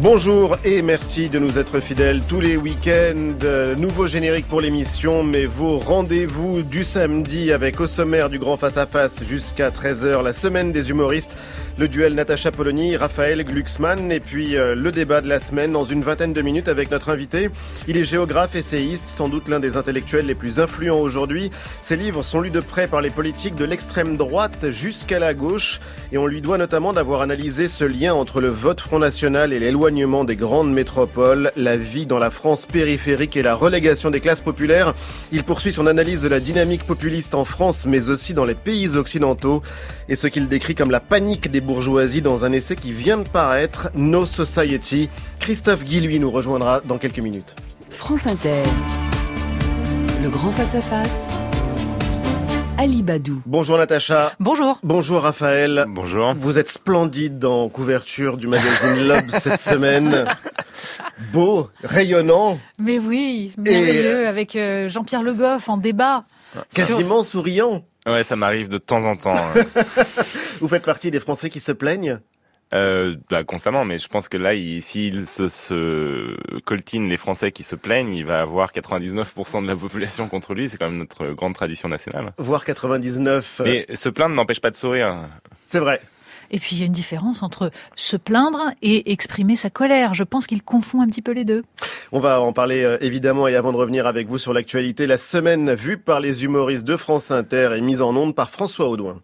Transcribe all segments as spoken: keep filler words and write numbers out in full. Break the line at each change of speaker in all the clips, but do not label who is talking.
Bonjour et merci de nous être fidèles tous les week-ends. Nouveau générique pour l'émission, mais vos rendez-vous du samedi avec au sommaire du Grand Face à Face jusqu'à treize heures, la semaine des humoristes, le duel Natacha Polony, Raphaël Glucksmann et puis euh, le débat de la semaine dans une vingtaine de minutes avec notre invité. Il est géographe, essayiste, sans doute l'un des intellectuels les plus influents aujourd'hui. Ses livres sont lus de près par les politiques de l'extrême droite jusqu'à la gauche et on lui doit notamment d'avoir analysé ce lien entre le vote Front National et l'éloignement des grandes métropoles, la vie dans la France périphérique et la relégation des classes populaires. Il poursuit son analyse de la dynamique populiste en France mais aussi dans les pays occidentaux et ce qu'il décrit comme la panique des bourgeoisies dans un essai qui vient de paraître, No Society. Christophe Guy, lui, nous rejoindra dans quelques minutes.
France Inter, le grand face-à-face, Ali Badou.
Bonjour Natacha.
Bonjour.
Bonjour Raphaël.
Bonjour.
Vous êtes splendide en couverture du magazine Lob cette semaine. Beau, rayonnant.
Mais oui, merveilleux, et... avec euh, Jean-Pierre Le Goff en débat.
Quasiment sur... souriant.
Ouais, ça m'arrive de temps en temps.
Vous faites partie des Français qui se plaignent ?
Euh, bah, constamment, mais je pense que là, il, s'il se, se coltine les Français qui se plaignent, il va avoir quatre-vingt-dix-neuf pour cent de la population contre lui. C'est quand même notre grande tradition nationale.
Voire quatre-vingt-dix-neuf.
Mais se plaindre n'empêche pas de sourire.
C'est vrai.
Et puis il y a une différence entre se plaindre et exprimer sa colère. Je pense qu'il confond un petit peu les deux.
On va en parler euh, évidemment, et avant de revenir avec vous sur l'actualité, la semaine vue par les humoristes de France Inter et mise en onde par François Audouin.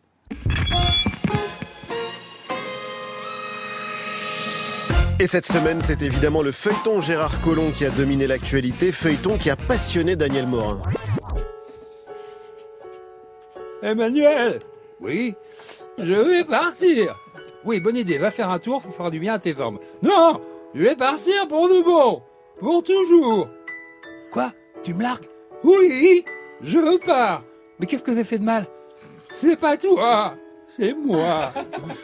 Et cette semaine, c'est évidemment le feuilleton Gérard Collomb qui a dominé l'actualité, feuilleton qui a passionné Daniel Morin.
Emmanuel, oui, je vais partir. Oui, bonne idée, va faire un tour, faut faire du bien à tes formes. Non, je vais partir pour de bon, pour toujours. Quoi? Tu me largues? Oui, je pars. Mais qu'est-ce que j'ai fait de mal? C'est pas toi, c'est moi.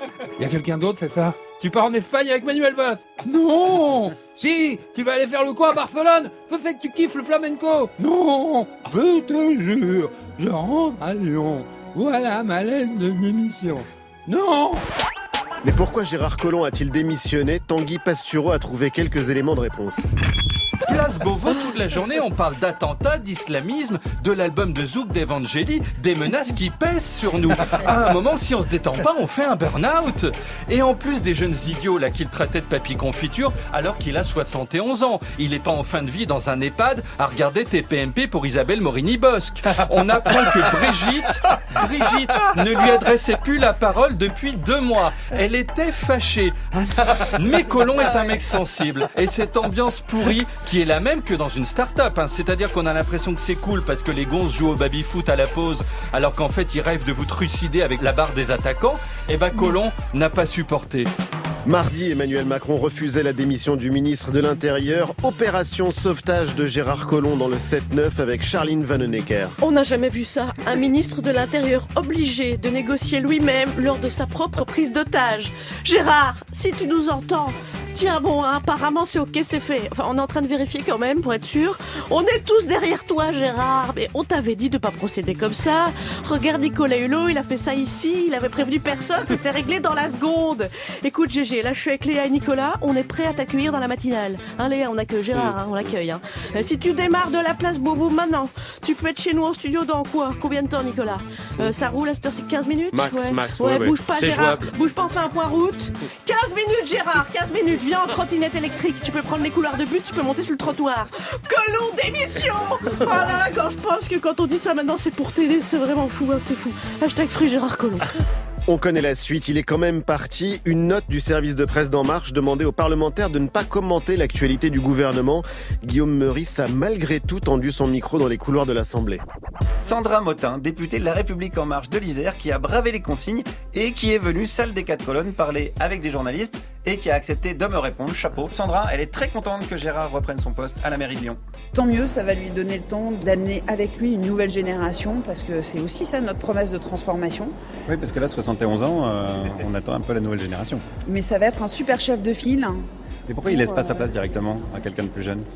Y a quelqu'un d'autre, c'est ça? Tu pars en Espagne avec Manuel Valls? Non. Si, tu vas aller faire le quoi à Barcelone? Je sais que tu kiffes le flamenco. Non, je te jure, je rentre à Lyon. Voilà ma lettre de démission. Non.
Mais pourquoi Gérard Collomb a-t-il démissionné? Tanguy Pastureau a trouvé quelques éléments de réponse.
Place Beauvau, toute la journée, on parle d'attentats, d'islamisme, de l'album de Zouk d'Evangélie, des menaces qui pèsent sur nous. À un moment, si on se détend pas, on fait un burn-out. Et en plus des jeunes idiots là qu'il traitait de papy confiture, alors qu'il a soixante et onze ans. Il est pas en fin de vie dans un EHPAD à regarder T P M P pour Isabelle Morini-Bosque. On apprend que Brigitte, Brigitte ne lui adressait plus la parole depuis deux mois. Elle était fâchée. Mais Collomb est un mec sensible. Et cette ambiance pourrie qui est la même que dans une start-up, hein. C'est-à-dire qu'on a l'impression que c'est cool parce que les gonzes jouent au baby-foot à la pause, alors qu'en fait ils rêvent de vous trucider avec la barre des attaquants. Et ben Collomb n'a pas supporté.
Mardi, Emmanuel Macron refusait la démission du ministre de l'Intérieur. Opération sauvetage de Gérard Collomb dans le sept neuf avec Charline Vanhoenacker.
On n'a jamais vu ça. Un ministre de l'Intérieur obligé de négocier lui-même lors de sa propre prise d'otage. Gérard, si tu nous entends, tiens bon, hein, apparemment c'est ok, c'est fait. Enfin, on est en train de vérifier quand même pour être sûr. On est tous derrière toi, Gérard. Mais on t'avait dit de pas procéder comme ça. Regarde Nicolas Hulot, il a fait ça ici. Il avait prévenu personne, ça s'est réglé dans la seconde. Écoute, G G, là je suis avec Léa et Nicolas. On est prêts à t'accueillir dans la matinale. Hein, Léa, on accueille Gérard, hein, on l'accueille. Hein. Euh, si tu démarres de la place Beauvau maintenant, tu peux être chez nous en studio dans quoi? Combien de temps, Nicolas? euh, Ça roule à cette heure-ci, quinze minutes?
Max,
ouais.
max,
ouais,
ouais,
bouge
ouais.
pas,
C'est
Gérard.
jouable.
Bouge pas, on fait un point route. quinze minutes, Gérard, quinze minutes. Viens en trottinette électrique. Tu peux prendre les couloirs de but, tu peux monter sur le trottoir. Collomb, démission. Oh là là, quand je pense que quand on dit ça maintenant, c'est pour t'aider, c'est vraiment fou, hein, c'est fou. Hashtag Free Gérard Collomb.
On connaît la suite, il est quand même parti. Une note du service de presse d'En Marche demandait aux parlementaires de ne pas commenter l'actualité du gouvernement. Guillaume Meurice a malgré tout tendu son micro dans les couloirs de l'Assemblée.
Sandra Motin, députée de La République En Marche de l'Isère, qui a bravé les consignes et qui est venue, salle des quatre colonnes, parler avec des journalistes et qui a accepté de me répondre. Chapeau. Sandra, elle est très contente que Gérard reprenne son poste à la mairie de Lyon.
Tant mieux, ça va lui donner le temps d'amener avec lui une nouvelle génération, parce que c'est aussi ça notre promesse de transformation.
Oui, parce que là, soixante et onze ans, euh, on attend un peu la nouvelle génération.
Mais ça va être un super chef de file.
Et pourquoi il laisse pas sa place directement à quelqu'un de plus jeune ?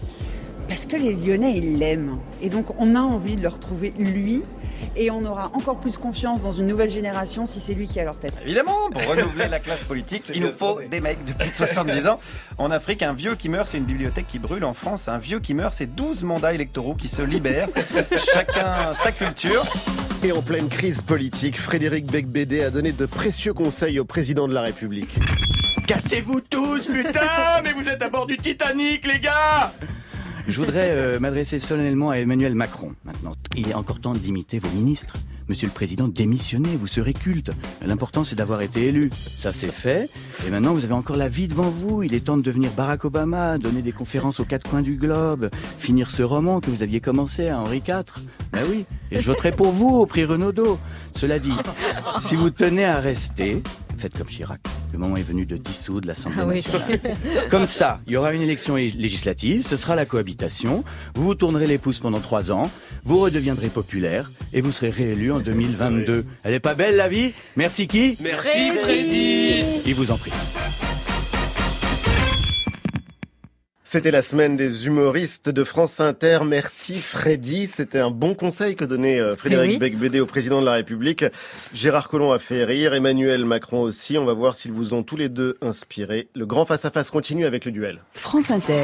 Parce que les Lyonnais, ils l'aiment. Et donc, on a envie de le retrouver, lui. Et on aura encore plus confiance dans une nouvelle génération si c'est lui qui est à leur tête.
Évidemment, pour renouveler la classe politique, il nous faut des mecs de plus de soixante-dix ans. En Afrique, un vieux qui meurt, c'est une bibliothèque qui brûle. En France, un vieux qui meurt, c'est douze mandats électoraux qui se libèrent. Chacun sa culture.
Et en pleine crise politique, Frédéric Becbédé a donné de précieux conseils au président de la République.
Cassez-vous tous, putain! Mais vous êtes à bord du Titanic, les gars!
Je voudrais euh, m'adresser solennellement à Emmanuel Macron, maintenant. Il est encore temps d'imiter vos ministres. Monsieur le Président, démissionnez, vous serez culte. L'important, c'est d'avoir été élu. Ça, c'est fait. Et maintenant, vous avez encore la vie devant vous. Il est temps de devenir Barack Obama, donner des conférences aux quatre coins du globe, finir ce roman que vous aviez commencé à Henri quatre. Ben oui, et je voterai pour vous au prix Renaudot. Cela dit, si vous tenez à rester, faites comme Chirac. Le moment est venu de dissoudre l'Assemblée
Ah oui.
nationale. Comme ça, il y aura une élection législative, ce sera la cohabitation, vous vous tournerez les pouces pendant trois ans, vous redeviendrez populaire et vous serez réélu en deux mille vingt-deux. Elle est pas belle la vie? Merci qui?
Merci Freddy!
Il vous en prie.
C'était la semaine des humoristes de France Inter. Merci Freddy. C'était un bon conseil que donnait euh, Frédéric
oui.
Becbédé au président de la République. Gérard Collomb a fait rire, Emmanuel Macron aussi. On va voir s'ils vous ont tous les deux inspiré. Le grand face-à-face continue avec le duel.
France Inter.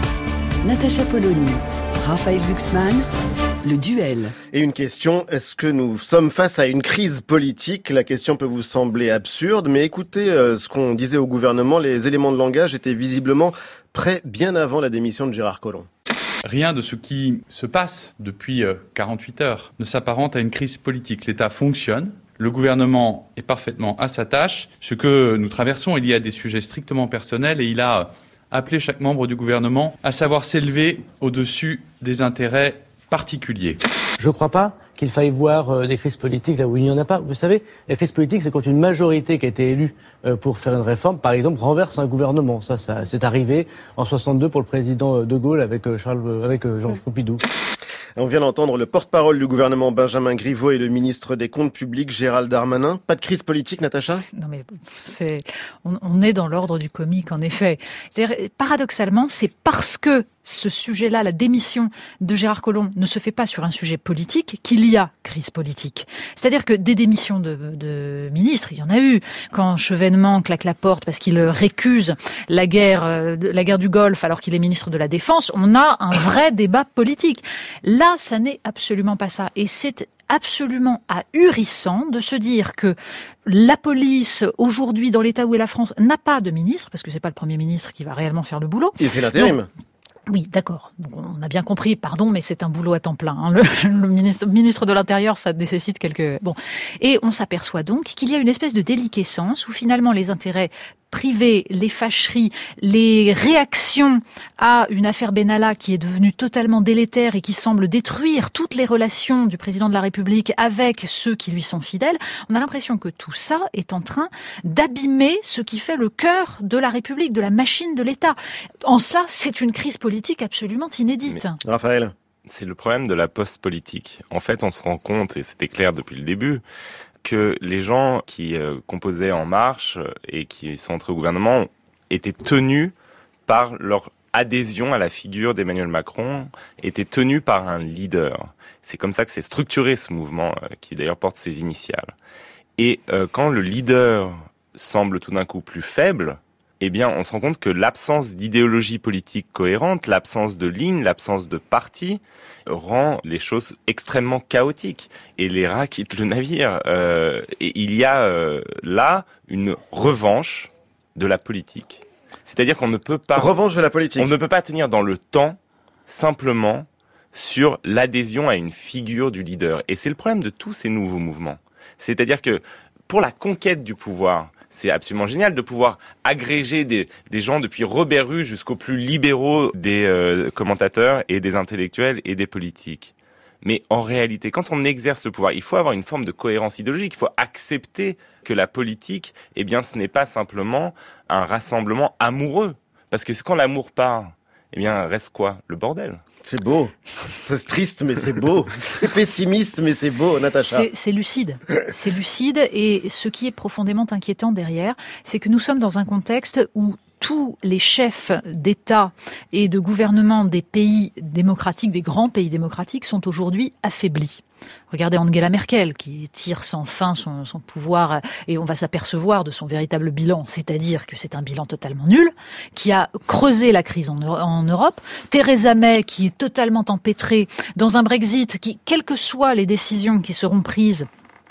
Natacha Polony, Raphaël Glucksmann, le duel.
Et une question, est-ce que nous sommes face à une crise politique? La question peut vous sembler absurde, mais écoutez euh, ce qu'on disait au gouvernement. Les éléments de langage étaient visiblement prêts bien avant la démission de Gérard Collomb.
Rien de ce qui se passe depuis quarante-huit heures ne s'apparente à une crise politique. L'État fonctionne, le gouvernement est parfaitement à sa tâche. Ce que nous traversons, il y a des sujets strictement personnels et il a appelé chaque membre du gouvernement à savoir s'élever au-dessus des intérêts particuliers.
Je ne crois pas qu'il faille voir euh, des crises politiques là où il n'y en a pas. Vous savez, la crise politique, c'est quand une majorité qui a été élue euh, pour faire une réforme, par exemple, renverse un gouvernement. Ça, ça c'est arrivé en soixante-deux pour le président De Gaulle avec euh, Charles, euh, avec euh, Georges Pompidou.
On vient d'entendre le porte-parole du gouvernement Benjamin Griveaux et le ministre des Comptes publics Gérald Darmanin. Pas de crise politique, Natacha?
Non mais c'est, on, on est dans l'ordre du comique en effet. C'est-à-dire, paradoxalement, c'est parce que ce sujet-là, la démission de Gérard Collomb, ne se fait pas sur un sujet politique qu'il y a crise politique. C'est-à-dire que des démissions de, de ministres, il y en a eu. Quand Chevènement claque la porte parce qu'il récuse la guerre, la guerre du Golfe alors qu'il est ministre de la Défense, on a un vrai débat politique. Là, ça n'est absolument pas ça. Et c'est absolument ahurissant de se dire que la police, aujourd'hui, dans l'état où est la France, n'a pas de ministre, parce que c'est pas le Premier ministre qui va réellement faire le boulot.
Il fait l'intérim.
Donc, oui, d'accord. Donc, on a bien compris, pardon, mais c'est un boulot à temps plein. Hein. Le, le ministre, ministre de l'Intérieur, ça nécessite quelques... Bon. Et on s'aperçoit donc qu'il y a une espèce de déliquescence où finalement les intérêts privés, les fâcheries, les réactions à une affaire Benalla qui est devenue totalement délétère et qui semble détruire toutes les relations du président de la République avec ceux qui lui sont fidèles, on a l'impression que tout ça est en train d'abîmer ce qui fait le cœur de la République, de la machine de l'État. En cela, c'est une crise politique absolument inédite.
Mais, Raphaël,
c'est le problème de la post-politique. En fait, on se rend compte, et c'était clair depuis le début, que les gens qui euh, composaient En Marche et qui sont entrés au gouvernement étaient tenus par leur adhésion à la figure d'Emmanuel Macron, étaient tenus par un leader. C'est comme ça que c'est structuré ce mouvement, euh, qui d'ailleurs porte ses initiales. Et euh, quand le leader semble tout d'un coup plus faible, eh bien, on se rend compte que l'absence d'idéologie politique cohérente, l'absence de ligne, l'absence de parti rend les choses extrêmement chaotiques. Et les rats quittent le navire. Euh, et il y a euh, là une revanche de la politique. C'est-à-dire qu'on ne peut pas...
Revanche de la politique.
On ne peut pas tenir dans le temps simplement sur l'adhésion à une figure du leader. Et c'est le problème de tous ces nouveaux mouvements. C'est-à-dire que pour la conquête du pouvoir... C'est absolument génial de pouvoir agréger des, des gens depuis Robert Rue jusqu'aux plus libéraux des euh, commentateurs et des intellectuels et des politiques. Mais en réalité, quand on exerce le pouvoir, il faut avoir une forme de cohérence idéologique. Il faut accepter que la politique, eh bien, ce n'est pas simplement un rassemblement amoureux. Parce que quand l'amour part, eh bien, reste quoi? Le bordel.
C'est beau. C'est triste, mais c'est beau. C'est pessimiste, mais c'est beau, Natacha.
C'est, c'est lucide. C'est lucide. Et ce qui est profondément inquiétant derrière, c'est que nous sommes dans un contexte où tous les chefs d'État et de gouvernement des pays démocratiques, des grands pays démocratiques, sont aujourd'hui affaiblis. Regardez Angela Merkel qui tire sans fin son, son pouvoir et on va s'apercevoir de son véritable bilan, c'est-à-dire que c'est un bilan totalement nul, qui a creusé la crise en, en Europe. Theresa May qui est totalement empêtrée dans un Brexit qui, quelles que soient les décisions qui seront prises,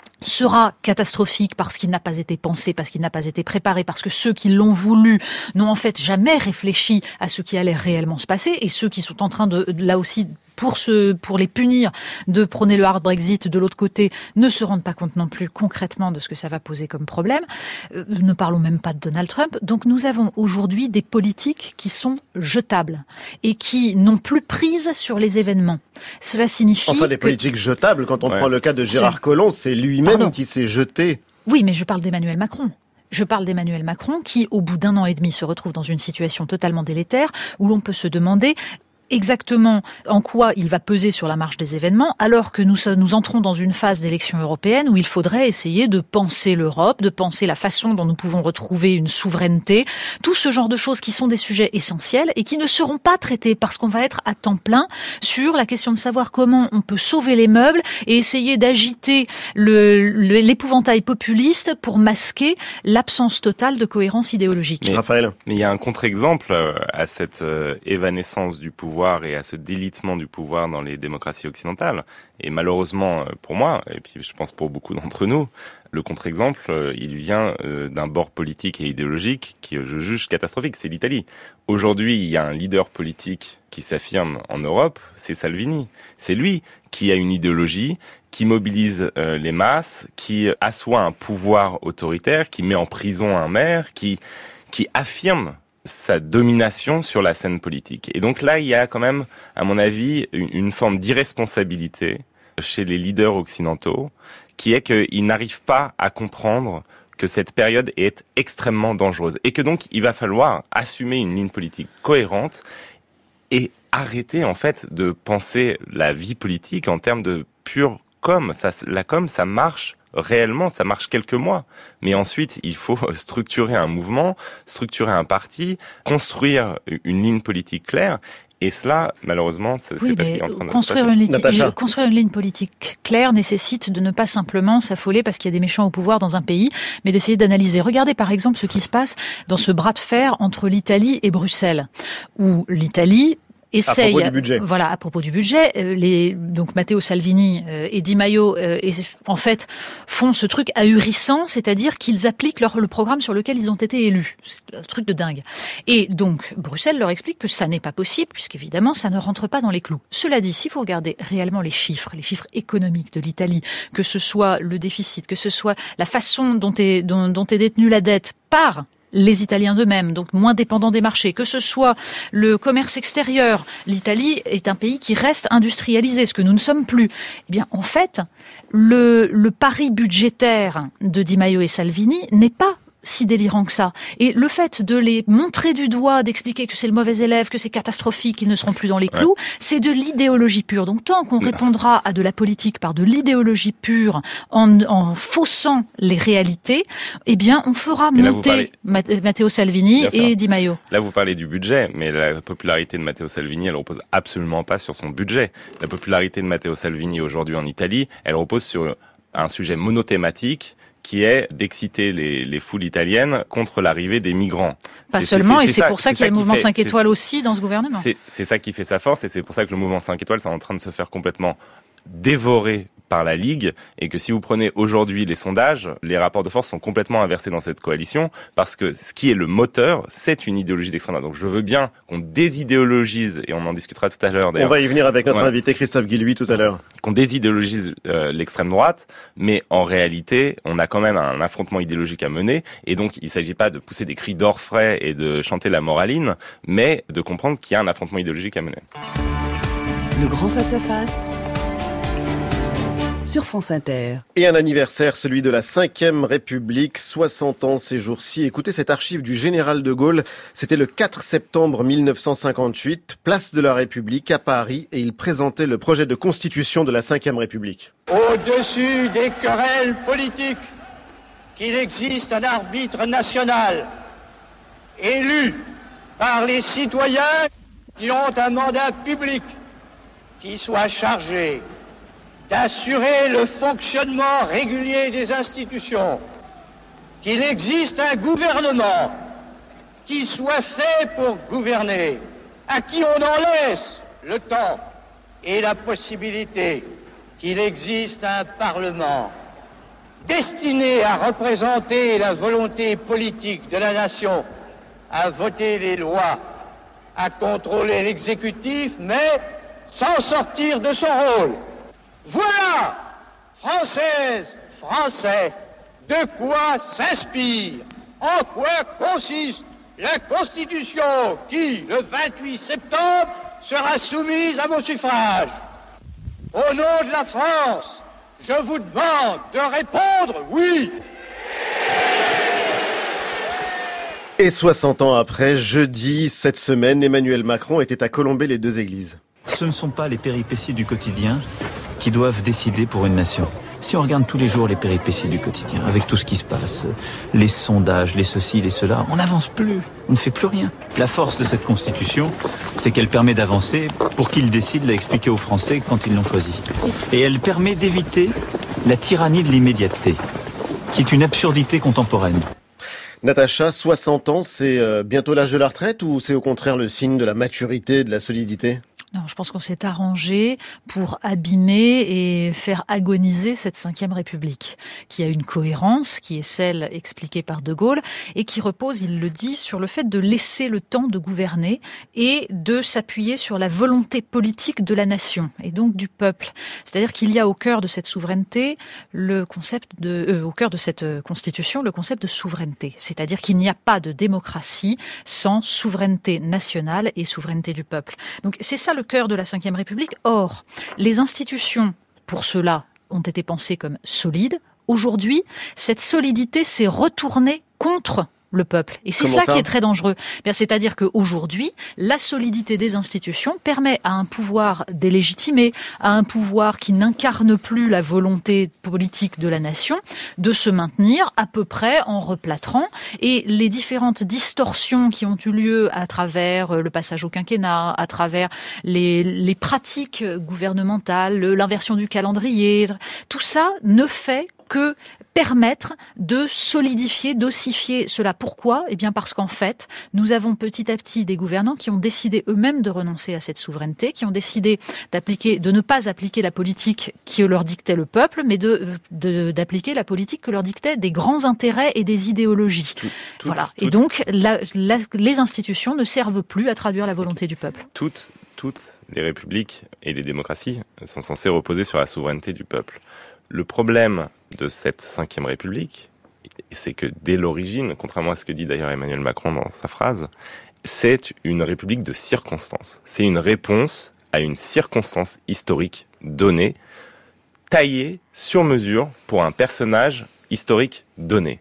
sera catastrophique parce qu'il n'a pas été pensé, parce qu'il n'a pas été préparé, parce que ceux qui l'ont voulu n'ont en fait jamais réfléchi à ce qui allait réellement se passer et ceux qui sont en train de, là aussi, pour se, pour les punir, de prôner le hard Brexit de l'autre côté, ne se rendent pas compte non plus concrètement de ce que ça va poser comme problème. Euh, ne parlons même pas de Donald Trump. Donc nous avons aujourd'hui des politiques qui sont jetables et qui n'ont plus prise sur les événements. Cela signifie
Enfin, des
que...
politiques jetables, quand on
ouais.
prend le cas de Gérard Collomb, c'est lui-même
Pardon.
qui s'est jeté.
Oui, mais je parle d'Emmanuel Macron. Je parle d'Emmanuel Macron qui, au bout d'un an et demi, se retrouve dans une situation totalement délétère où l'on peut se demander exactement en quoi il va peser sur la marche des événements, alors que nous, nous entrons dans une phase d'élection européenne où il faudrait essayer de penser l'Europe, de penser la façon dont nous pouvons retrouver une souveraineté, tout ce genre de choses qui sont des sujets essentiels et qui ne seront pas traités parce qu'on va être à temps plein sur la question de savoir comment on peut sauver les meubles et essayer d'agiter le, le, l'épouvantail populiste pour masquer l'absence totale de cohérence idéologique.
Mais,
Raphaël.
Mais il y a un contre-exemple à cette euh, évanescence du pouvoir et à ce délitement du pouvoir dans les démocraties occidentales. Et malheureusement pour moi, et puis je pense pour beaucoup d'entre nous, le contre-exemple, il vient d'un bord politique et idéologique qui je juge catastrophique, c'est l'Italie. Aujourd'hui, il y a un leader politique qui s'affirme en Europe, c'est Salvini. C'est lui qui a une idéologie, qui mobilise euh, les masses, qui assoit un pouvoir autoritaire, qui met en prison un maire, qui, qui affirme sa domination sur la scène politique. Et donc là, il y a quand même, à mon avis, une, une forme d'irresponsabilité chez les leaders occidentaux, qui est qu'ils n'arrivent pas à comprendre que cette période est extrêmement dangereuse. Et que donc, il va falloir assumer une ligne politique cohérente et arrêter, en fait, de penser la vie politique en termes de pure com. Ça, la com, ça marche réellement, ça marche quelques mois. Mais ensuite, il faut structurer un mouvement, structurer un parti, construire une ligne politique claire. Et cela, malheureusement, c'est,
oui,
c'est pas ce qui est en train de se passer.
Une ligne, construire une ligne politique claire nécessite de ne pas simplement s'affoler parce qu'il y a des méchants au pouvoir dans un pays, mais d'essayer d'analyser. Regardez par exemple ce qui se passe dans ce bras de fer entre l'Italie et Bruxelles, où l'Italie essaye,
à propos du budget.
Voilà, à propos du budget, euh, les, donc Matteo Salvini euh, et Di Maio, euh, et, en fait, font ce truc ahurissant, c'est-à-dire qu'ils appliquent leur, le programme sur lequel ils ont été élus. C'est un truc de dingue. Et donc, Bruxelles leur explique que ça n'est pas possible, puisqu'évidemment, ça ne rentre pas dans les clous. Cela dit, si vous regardez réellement les chiffres, les chiffres économiques de l'Italie, que ce soit le déficit, que ce soit la façon dont est, dont, dont est détenue la dette par les Italiens d'eux-mêmes, donc moins dépendants des marchés, que ce soit le commerce extérieur. L'Italie est un pays qui reste industrialisé, ce que nous ne sommes plus. Eh bien, en fait, le, le pari budgétaire de Di Maio et Salvini n'est pas si délirant que ça. Et le fait de les montrer du doigt, d'expliquer que c'est le mauvais élève, que c'est catastrophique, qu'ils ne seront plus dans les clous, ouais. c'est de l'idéologie pure. Donc tant qu'on répondra à de la politique par de l'idéologie pure, en, en faussant les réalités, eh bien on fera
mais
monter parlez... Matteo Salvini et Di Maio.
Là vous parlez du budget, mais la popularité de Matteo Salvini, elle repose absolument pas sur son budget. La popularité de Matteo Salvini aujourd'hui en Italie, elle repose sur un sujet monothématique, qui est d'exciter les, les foules italiennes contre l'arrivée des migrants.
Pas
c'est,
seulement,
c'est, c'est,
et c'est
ça,
pour ça
c'est
qu'il y a le mouvement
fait,
cinq étoiles aussi dans ce gouvernement.
C'est, c'est ça qui fait sa force, et c'est pour ça que le mouvement cinq étoiles, c'est en train de se faire complètement dévorer par la Ligue, et que si vous prenez aujourd'hui les sondages, les rapports de force sont complètement inversés dans cette coalition, parce que ce qui est le moteur, c'est une idéologie d'extrême droite. Donc je veux bien qu'on désidéologise, et on en discutera tout à l'heure d'ailleurs.
On va y venir avec notre
ouais.
invité Christophe Guilluy tout à l'heure.
Qu'on désidéologise euh, l'extrême droite, mais en réalité, on a quand même un affrontement idéologique à mener, et donc il ne s'agit pas de pousser des cris d'orfraie et de chanter la moraline, mais de comprendre qu'il y a un affrontement idéologique à mener.
Le grand face-à-face sur France Inter.
Et un anniversaire, celui de la cinquième République, soixante ans ces jours-ci. Écoutez cette archive du général de Gaulle. C'était le quatre septembre mille neuf cent cinquante-huit, place de la République à Paris, et il présentait le projet de constitution de la cinquième République.
Au-dessus des querelles politiques, qu'il existe un arbitre national élus par les citoyens qui ont un mandat public qui soit chargé d'assurer le fonctionnement régulier des institutions, qu'il existe un gouvernement qui soit fait pour gouverner, à qui on en laisse le temps et la possibilité qu'il existe un Parlement destiné à représenter la volonté politique de la nation, à voter les lois, à contrôler l'exécutif, mais sans sortir de son rôle. Voilà, Françaises, Français, de quoi s'inspire, en quoi consiste la Constitution qui, le vingt-huit septembre, sera soumise à vos suffrages. Au nom de la France, je vous demande de répondre oui.
Et soixante ans après, jeudi, cette semaine, Emmanuel Macron était à Colombey-les-Deux-Églises.
Ce ne sont pas les péripéties du quotidien qui doivent décider pour une nation. Si on regarde tous les jours les péripéties du quotidien, avec tout ce qui se passe, les sondages, les ceci, les cela, on n'avance plus, on ne fait plus rien. La force de cette Constitution, c'est qu'elle permet d'avancer pour qu'ils décident de l'expliquer aux Français quand ils l'ont choisi. Et elle permet d'éviter la tyrannie de l'immédiateté, qui est une absurdité contemporaine.
Natacha, soixante ans, c'est bientôt l'âge de la retraite ou c'est au contraire le signe de la maturité, de la solidité ?
Non, je pense qu'on s'est arrangé pour abîmer et faire agoniser cette cinquième République, qui a une cohérence, qui est celle expliquée par De Gaulle, et qui repose, il le dit, sur le fait de laisser le temps de gouverner et de s'appuyer sur la volonté politique de la nation, et donc du peuple. C'est-à-dire qu'il y a au cœur de cette souveraineté, le concept de, euh, au cœur de cette constitution, le concept de souveraineté. C'est-à-dire qu'il n'y a pas de démocratie sans souveraineté nationale et souveraineté du peuple. Donc c'est ça le le cœur de la cinquième République. Or, les institutions, pour cela, ont été pensées comme solides. Aujourd'hui, cette solidité s'est retournée contre le peuple. Et c'est ça, ça qui est très dangereux. Bien, c'est-à-dire qu'aujourd'hui, la solidité des institutions permet à un pouvoir délégitimé, à un pouvoir qui n'incarne plus la volonté politique de la nation, de se maintenir à peu près en replâtrant. Et les différentes distorsions qui ont eu lieu à travers le passage au quinquennat, à travers les, les pratiques gouvernementales, l'inversion du calendrier, tout ça ne fait que permettre de solidifier, d'ossifier cela. Pourquoi ? Eh bien parce qu'en fait, nous avons petit à petit des gouvernants qui ont décidé eux-mêmes de renoncer à cette souveraineté, qui ont décidé d'appliquer, de ne pas appliquer la politique qui leur dictait le peuple, mais de, de d'appliquer la politique que leur dictaient des grands intérêts et des idéologies. Tout, tout, voilà. Tout, et donc, la, la, les institutions ne servent plus à traduire la volonté du peuple.
Toutes, toutes les républiques et les démocraties sont censées reposer sur la souveraineté du peuple. Le problème de cette cinquième République, c'est que dès l'origine, contrairement à ce que dit d'ailleurs Emmanuel Macron dans sa phrase, c'est une république de circonstances. C'est une réponse à une circonstance historique donnée, taillée sur mesure pour un personnage historique donné.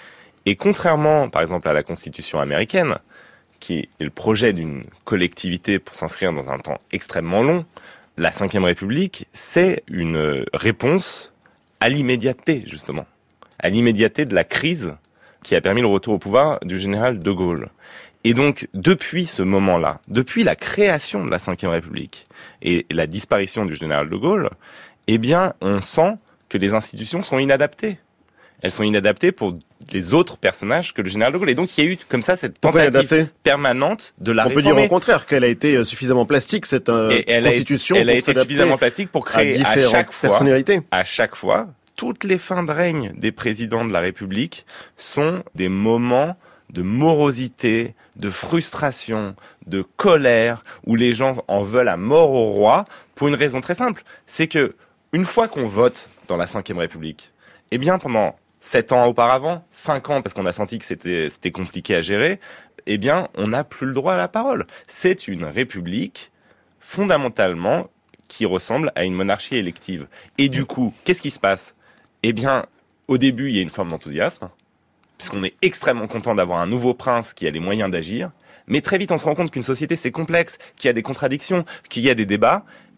Et contrairement, par exemple, à la Constitution américaine, qui est le projet d'une collectivité pour s'inscrire dans un temps extrêmement long, la cinquième République, c'est une réponse à l'immédiateté, justement. À l'immédiateté de la crise qui a permis le retour au pouvoir du général de Gaulle. Et donc, depuis ce moment-là, depuis la création de la cinquième République et la disparition du général de Gaulle, eh bien, on sent que les institutions sont inadaptées. Elles sont inadaptées pour les autres personnages que le général de Gaulle. Et donc, il y a eu comme ça cette tentative permanente de la réformer.
On peut dire au contraire qu'elle a été suffisamment plastique, cette euh,
elle
constitution.
A, elle a été suffisamment plastique pour créer à, à chaque fois, à chaque fois, toutes les fins de règne des présidents de la République sont des moments de morosité, de frustration, de colère, où les gens en veulent à mort au roi, pour une raison très simple. C'est que, une fois qu'on vote dans la cinquième République, eh bien, pendant sept ans auparavant, cinq ans, parce qu'on a senti que c'était, c'était compliqué à gérer, eh bien, on n'a plus le droit à la parole. C'est une république, fondamentalement, qui ressemble à une monarchie élective. Et du coup, qu'est-ce qui se passe ? Eh bien, au début, il y a une forme d'enthousiasme, puisqu'on est extrêmement content d'avoir un nouveau prince qui a les moyens d'agir, mais très vite, on se rend compte qu'une société, c'est complexe, qu'il y a des contradictions, qu'il y a des débats,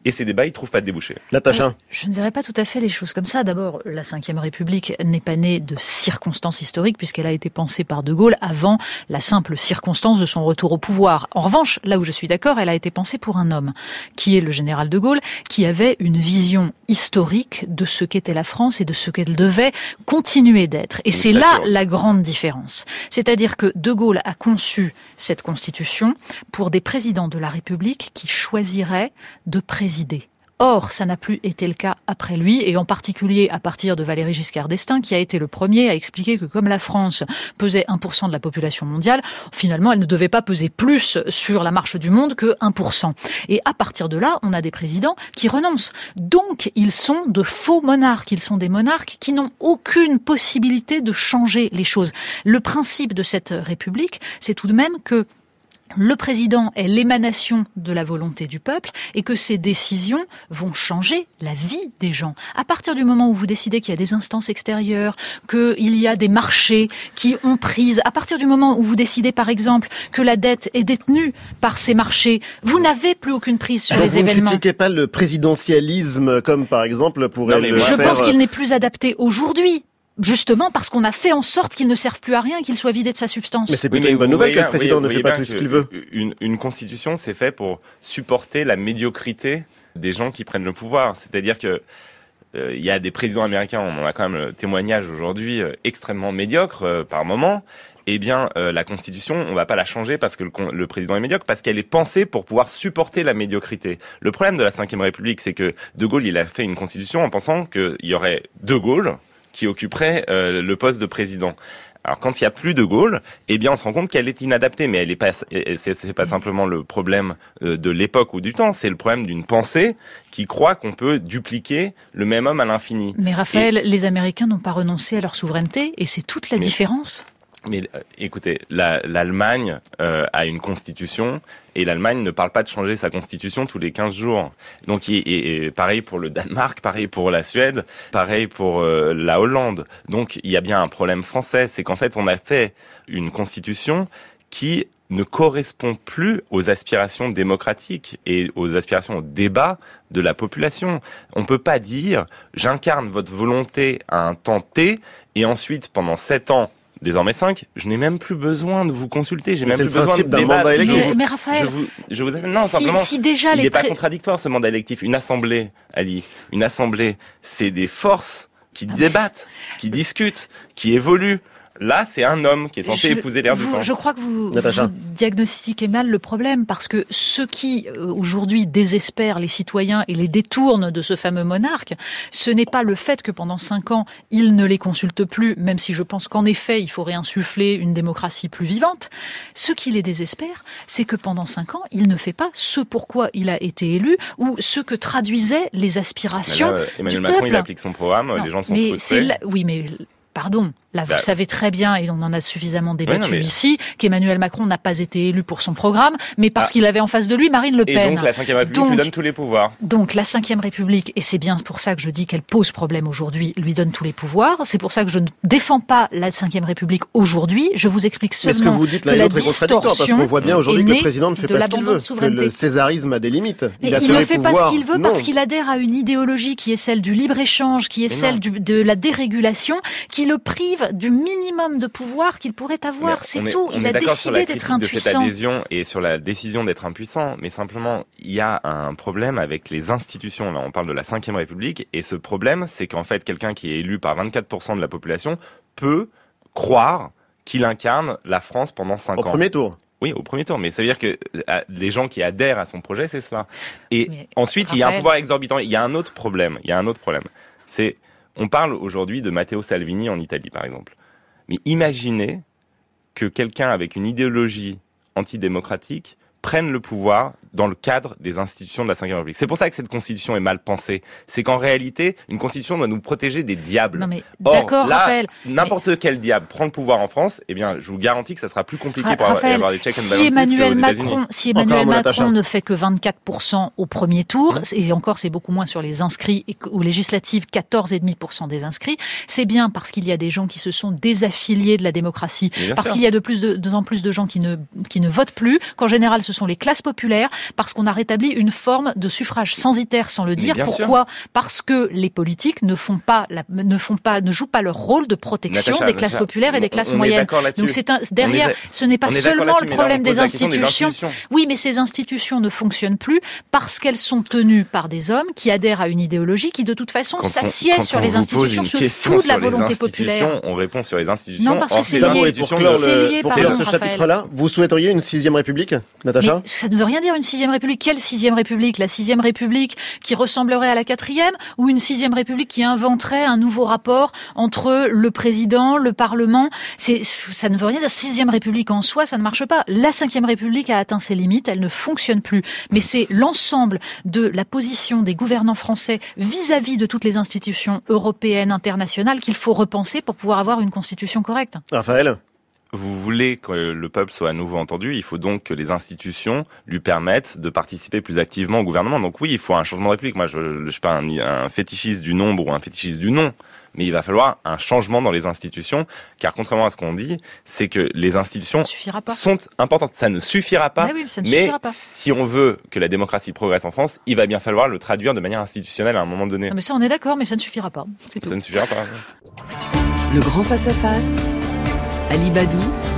et ces débats, ils trouvent pas de débouché.
Natacha.
Alors, je ne verrais pas tout à fait les choses comme ça. D'abord, la cinquième République n'est pas née de circonstances historiques puisqu'elle a été pensée par De Gaulle avant la simple circonstance de son retour au pouvoir. En revanche, là où je suis d'accord, elle a été pensée pour un homme, qui est le général De Gaulle, qui avait une vision historique de ce qu'était la France et de ce qu'elle devait continuer d'être. Et c'est là la grande différence. C'est-à-dire que De Gaulle a conçu cette Constitution pour des présidents de la République qui choisiraient de présider. Or, ça n'a plus été le cas après lui, et en particulier à partir de Valéry Giscard d'Estaing, qui a été le premier à expliquer que comme la France pesait un pour cent de la population mondiale, finalement, elle ne devait pas peser plus sur la marche du monde que un pour cent. Et à partir de là, on a des présidents qui renoncent. Donc, ils sont de faux monarques. Ils sont des monarques qui n'ont aucune possibilité de changer les choses. Le principe de cette République, c'est tout de même que le président est l'émanation de la volonté du peuple et que ces décisions vont changer la vie des gens. À partir du moment où vous décidez qu'il y a des instances extérieures, qu'il y a des marchés qui ont prise, à partir du moment où vous décidez par exemple que la dette est détenue par ces marchés, vous n'avez plus aucune prise sur
Donc
les
vous
événements.
Vous ne critiquez pas le présidentialisme comme par exemple pourrait le
Je
faire...
pense qu'il n'est plus adapté aujourd'hui. Justement parce qu'on a fait en sorte qu'il ne serve plus à rien, qu'il soit vidé de sa substance.
Mais c'est plutôt oui, une bonne nouvelle que le président ne fait pas tout ce qu'il veut.
Une, une constitution, c'est fait pour supporter la médiocrité des gens qui prennent le pouvoir. C'est-à-dire que euh, il y a des présidents américains, on en a quand même le témoignage aujourd'hui, euh, extrêmement médiocres euh, par moment. Eh bien, euh, la Constitution, on va pas la changer parce que le, le président est médiocre, parce qu'elle est pensée pour pouvoir supporter la médiocrité. Le problème de la cinquième République, c'est que De Gaulle, il a fait une Constitution en pensant qu'il y aurait De Gaulle qui occuperait euh, le poste de président. Alors quand il y a plus De Gaulle, eh bien on se rend compte qu'elle est inadaptée, mais elle est pas, c'est, c'est pas simplement le problème euh, de l'époque ou du temps, c'est le problème d'une pensée qui croit qu'on peut dupliquer le même homme à l'infini.
Mais Raphaël,
et...
les Américains n'ont pas renoncé à leur souveraineté, et c'est toute la
mais...
différence.
Mais euh, écoutez, la, l'Allemagne euh, a une constitution et l'Allemagne ne parle pas de changer sa constitution tous les quinze jours. Donc, et, et, et pareil pour le Danemark, pareil pour la Suède, pareil pour euh, la Hollande. Donc, il y a bien un problème français, c'est qu'en fait, on a fait une constitution qui ne correspond plus aux aspirations démocratiques et aux aspirations au débat de la population. On peut pas dire « j'incarne votre volonté à un temps T et ensuite, pendant sept ans, désormais cinq, je n'ai même plus besoin de vous consulter, j'ai
mais
même
plus
besoin de
d'un
débattre.
mandat électif.
Mais, mais Raphaël,
je vous, je vous non,
si,
simplement,
si déjà
il
les
n'est pas
pré...
contradictoire ce mandat électif. Une assemblée, Ali, une assemblée, c'est des forces qui débattent, qui discutent, qui évoluent. Là, c'est un homme qui est censé
je,
épouser l'air
vous,
du temps.
Je crois que vous, vous diagnostiquez mal le problème, parce que ceux qui, euh, aujourd'hui, désespèrent les citoyens et les détournent de ce fameux monarque, ce n'est pas le fait que pendant cinq ans, il ne les consulte plus, même si je pense qu'en effet, il faut réinsuffler une démocratie plus vivante. Ce qui les désespère, c'est que pendant cinq ans, il ne fait pas ce pourquoi il a été élu, ou ce que traduisaient les aspirations
là, Emmanuel
du
Macron,
peuple.
il applique son programme, non, les gens sont
mais
frustrés.
C'est la... Oui, mais... Pardon, là vous
bah,
savez très bien, et on en a suffisamment débattu
ouais, non, mais...
ici, qu'Emmanuel Macron n'a pas été élu pour son programme, mais parce
ah.
qu'il avait en face de lui Marine Le Pen.
Et donc la cinquième République donc, lui donne tous les pouvoirs.
Donc la cinquième République, et c'est bien pour ça que je dis qu'elle pose problème aujourd'hui, lui donne tous les pouvoirs. C'est pour ça que je ne défends pas la cinquième République aujourd'hui. Je vous explique seulement
mais ce que vous dites là
que
est
la
très contradictoire, parce qu'on voit bien aujourd'hui que le président ne fait pas ce qu'il veut, que le césarisme a des limites.
Il,
il, a
il ne fait
pouvoirs.
pas ce qu'il veut
non.
parce qu'il adhère à une idéologie qui est celle du libre-échange, qui est mais celle du, de la dérégulation, qui le prive du minimum de pouvoir qu'il pourrait avoir. Mais c'est
est,
tout. Il a décidé d'être impuissant.
De cette adhésion et sur la décision d'être impuissant, mais simplement, il y a un problème avec les institutions. Là, on parle de la cinquième République, et ce problème, c'est qu'en fait, quelqu'un qui est élu par vingt-quatre pour cent de la population peut croire qu'il incarne la France pendant cinq ans.
Au premier tour.
Oui, au premier tour. Mais ça veut dire que euh, les gens qui adhèrent à son projet, c'est cela. Et
mais,
ensuite,
Raphaël...
il y a un pouvoir exorbitant. Il y a un autre problème. Il y a un autre problème. C'est, on parle aujourd'hui de Matteo Salvini en Italie, par exemple. Mais imaginez que quelqu'un avec une idéologie antidémocratique prenne le pouvoir dans le cadre des institutions de la cinquième République. C'est pour ça que cette constitution est mal pensée. C'est qu'en réalité, une constitution doit nous protéger des diables.
Non mais
Or,
d'accord,
là,
Raphaël.
N'importe mais... quel diable prend le pouvoir en France, eh bien, je vous garantis que ça sera plus compliqué Ra- pour
Raphaël,
avoir des checks and balances
si Emmanuel Macron,
États-Unis.
si Emmanuel Macron ne fait que vingt-quatre pour cent au premier tour, mmh. et encore c'est beaucoup moins sur les inscrits, et aux législatives quatorze virgule cinq pour cent des inscrits, c'est bien parce qu'il y a des gens qui se sont désaffiliés de la démocratie, parce sûr. qu'il y a de plus de, de en plus de gens qui ne qui ne votent plus, qu'en général ce sont les classes populaires, parce qu'on a rétabli une forme de suffrage censitaire sans le dire. Pourquoi ? Parce que les politiques ne font pas, la, ne font pas, ne jouent pas leur rôle de protection
Natacha,
des classes
Natacha,
populaires et des classes
on
moyennes. Donc c'est un, derrière,
est,
ce n'est pas seulement le problème des institutions.
des institutions.
Oui, mais ces institutions ne fonctionnent plus parce qu'elles sont tenues par des hommes qui adhèrent à une idéologie qui de toute façon s'assied sur les institutions, se fout de la volonté populaire.
On répond sur les institutions.
Non, parce que c'est
lié.
Pour clore,
pour clore ce chapitre-là, vous souhaiteriez une sixième république, Natacha ?
Mais ça ne veut rien dire une sixième république. Quelle sixième république ? La sixième république qui ressemblerait à la quatrième, ou une sixième république qui inventerait un nouveau rapport entre le président, le parlement ? C'est, ça ne veut rien dire. Sixième république en soi, ça ne marche pas. La cinquième république a atteint ses limites, elle ne fonctionne plus. Mais c'est l'ensemble de la position des gouvernants français vis-à-vis de toutes les institutions européennes, internationales, qu'il faut repenser pour pouvoir avoir une constitution correcte.
Raphaël ?
Vous voulez que le peuple soit à nouveau entendu, il faut donc que les institutions lui permettent de participer plus activement au gouvernement. Donc oui, il faut un changement de république. Moi, je ne suis pas un, un fétichiste du nombre ou un fétichiste du nom, mais il va falloir un changement dans les institutions, car contrairement à ce qu'on dit, c'est que les institutions sont importantes. Ça ne suffira pas,
bah oui, ça ne
mais
suffira pas.
Si on veut que la démocratie progresse en France, il va bien falloir le traduire de manière institutionnelle à un moment donné.
Non, mais ça, on est d'accord, mais ça ne suffira pas. C'est tout.
Ça ne suffira pas.
Le grand face-à-face, Ali Badou,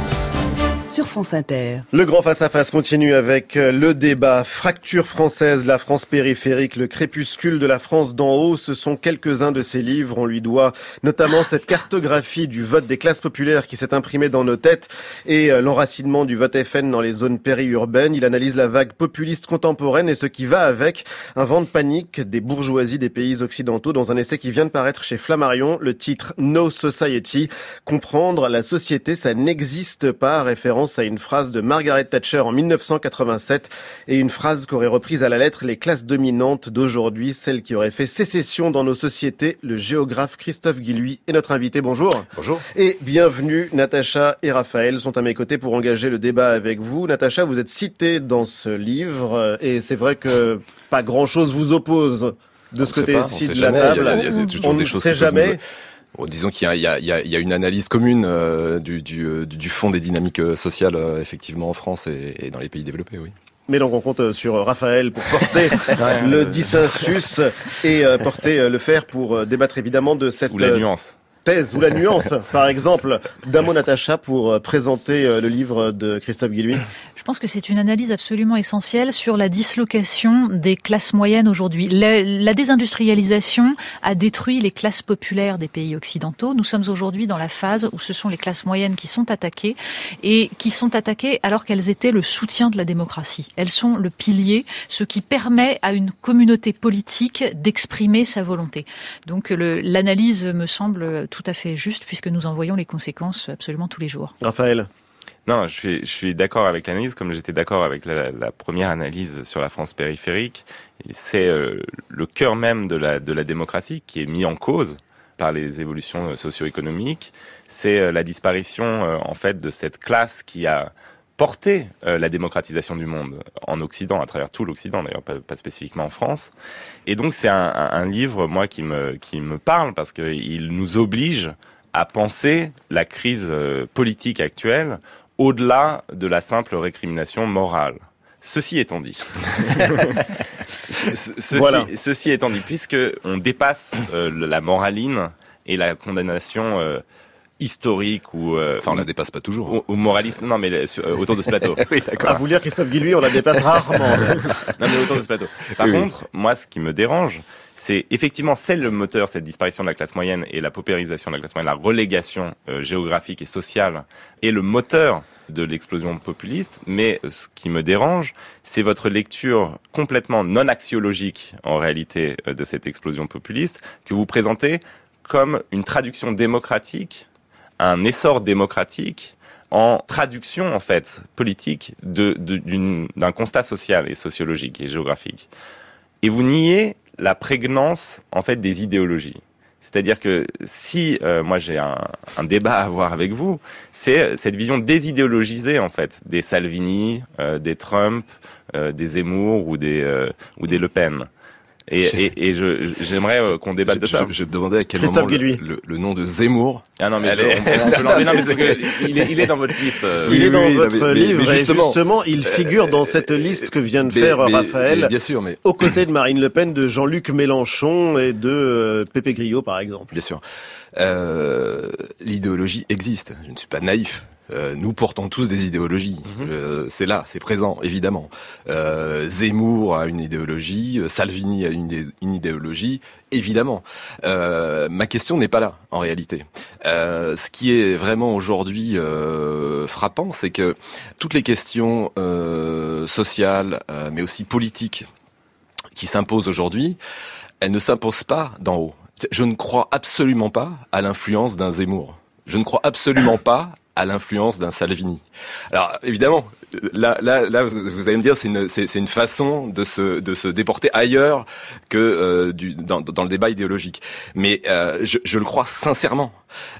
sur France Inter.
Le grand face-à-face continue avec le débat. Fracture française, la France périphérique, le crépuscule de la France d'en haut, ce sont quelques-uns de ses livres. On lui doit notamment cette cartographie du vote des classes populaires qui s'est imprimée dans nos têtes et l'enracinement du vote F N dans les zones périurbaines. Il analyse la vague populiste contemporaine et ce qui va avec, un vent de panique des bourgeoisies des pays occidentaux dans un essai qui vient de paraître chez Flammarion. Le titre No Society, comprendre la société, ça n'existe pas, référence à une phrase de Margaret Thatcher en mille neuf cent quatre-vingt-sept et une phrase qu'auraient reprise à la lettre les classes dominantes d'aujourd'hui, celles qui auraient fait sécession dans nos sociétés. Le géographe Christophe Guilluy est notre invité. Bonjour.
Bonjour.
Et bienvenue. Natacha et Raphaël sont à mes côtés pour engager le débat avec vous. Natacha, vous êtes citée dans ce livre et c'est vrai que pas grand-chose vous oppose de ce côté-ci de la table.
Il y a, il y a toujours
on
des
ne
choses
sait jamais.
Nous... Bon, disons qu'il y a, il y, a, il y a une analyse commune euh, du, du, du fond des dynamiques sociales, euh, effectivement, en France et, et dans les pays développés, oui.
Mais donc on compte sur Raphaël pour porter le dissensus et euh, porter euh, le fer pour euh, débattre évidemment de cette...
Ou la nuance.
Thèse ou la nuance, par exemple, d'un mot Natacha pour euh, présenter euh, le livre de Christophe Guilluy.
Je pense que c'est une analyse absolument essentielle sur la dislocation des classes moyennes aujourd'hui. La, la désindustrialisation a détruit les classes populaires des pays occidentaux. Nous sommes aujourd'hui dans la phase où ce sont les classes moyennes qui sont attaquées et qui sont attaquées alors qu'elles étaient le soutien de la démocratie. Elles sont le pilier, ce qui permet à une communauté politique d'exprimer sa volonté. Donc le, l'analyse me semble tout à fait juste puisque nous en voyons les conséquences absolument tous les jours.
Raphaël.
Non, je suis, je suis d'accord avec l'analyse, comme j'étais d'accord avec la, la première analyse sur la France périphérique. C'est euh, le cœur même de la, de la démocratie qui est mis en cause par les évolutions socio-économiques. C'est euh, la disparition, euh, en fait, de cette classe qui a porté euh, la démocratisation du monde en Occident, à travers tout l'Occident, d'ailleurs, pas, pas spécifiquement en France. Et donc, c'est un, un, un livre, moi, qui me, qui me parle parce qu'il nous oblige à penser la crise euh, politique actuelle au-delà de la simple récrimination morale. Ceci étant dit, ceci,
voilà.
ceci étant dit, puisque on dépasse euh, la moraline et la condamnation euh, historique ou euh,
enfin on la dépasse pas toujours
ou, ou moraliste, non mais euh, autour de ce plateau.
Oui, d'accord.
À vous lire Christophe Guilluy, on la dépasse rarement.
Non mais autour de ce plateau. Par
oui,
contre, oui. moi ce qui me dérange, c'est effectivement c'est le moteur, cette disparition de la classe moyenne et la paupérisation de la classe moyenne, la relégation euh, géographique et sociale est le moteur de l'explosion populiste. Mais ce qui me dérange, c'est votre lecture complètement non axiologique en réalité euh, de cette explosion populiste que vous présentez comme une traduction démocratique, un essor démocratique en traduction en fait politique de, de, d'une, d'un constat social et sociologique et géographique. Et vous niez la prégnance en fait des idéologies. C'est-à-dire que si euh, moi j'ai un, un débat à avoir avec vous, c'est cette vision désidéologisée en fait des Salvini, euh, des Trump, euh, des Zemmour ou des euh, ou des Le Pen. Et, et, et je, j'aimerais euh, qu'on débatte de
je,
ça.
Je, je demandais à quel Christophe moment le, le, le nom de Zemmour.
Ah non, mais je, on, on peut l'enlever. Non, mais c'est que il est, il est dans votre liste. Euh,
il
oui,
est dans
oui,
votre
mais,
livre
mais justement,
et justement, il figure dans cette liste que vient de
mais,
faire
mais,
Raphaël,
mais, bien sûr, mais...
aux côtés de Marine Le Pen, de Jean-Luc Mélenchon et de euh, Pépé Grillo, par exemple.
Bien sûr. Euh, l'idéologie existe. Je ne suis pas naïf. Euh, nous portons tous des idéologies. Mmh. Euh, c'est là, c'est présent, évidemment. Euh, Zemmour a une idéologie, Salvini a une, idé- une idéologie, évidemment. Euh, ma question n'est pas là, en réalité. Euh, ce qui est vraiment aujourd'hui euh, frappant, c'est que toutes les questions euh, sociales, euh, mais aussi politiques, qui s'imposent aujourd'hui, elles ne s'imposent pas d'en haut. Je ne crois absolument pas à l'influence d'un Zemmour. Je ne crois absolument pas à l'influence d'un Salvini. Alors évidemment, là, là, là, vous allez me dire, c'est une, c'est, c'est une façon de se, de se déporter ailleurs que euh, du, dans, dans le débat idéologique. Mais euh, je, je le crois sincèrement. Pourquoi ?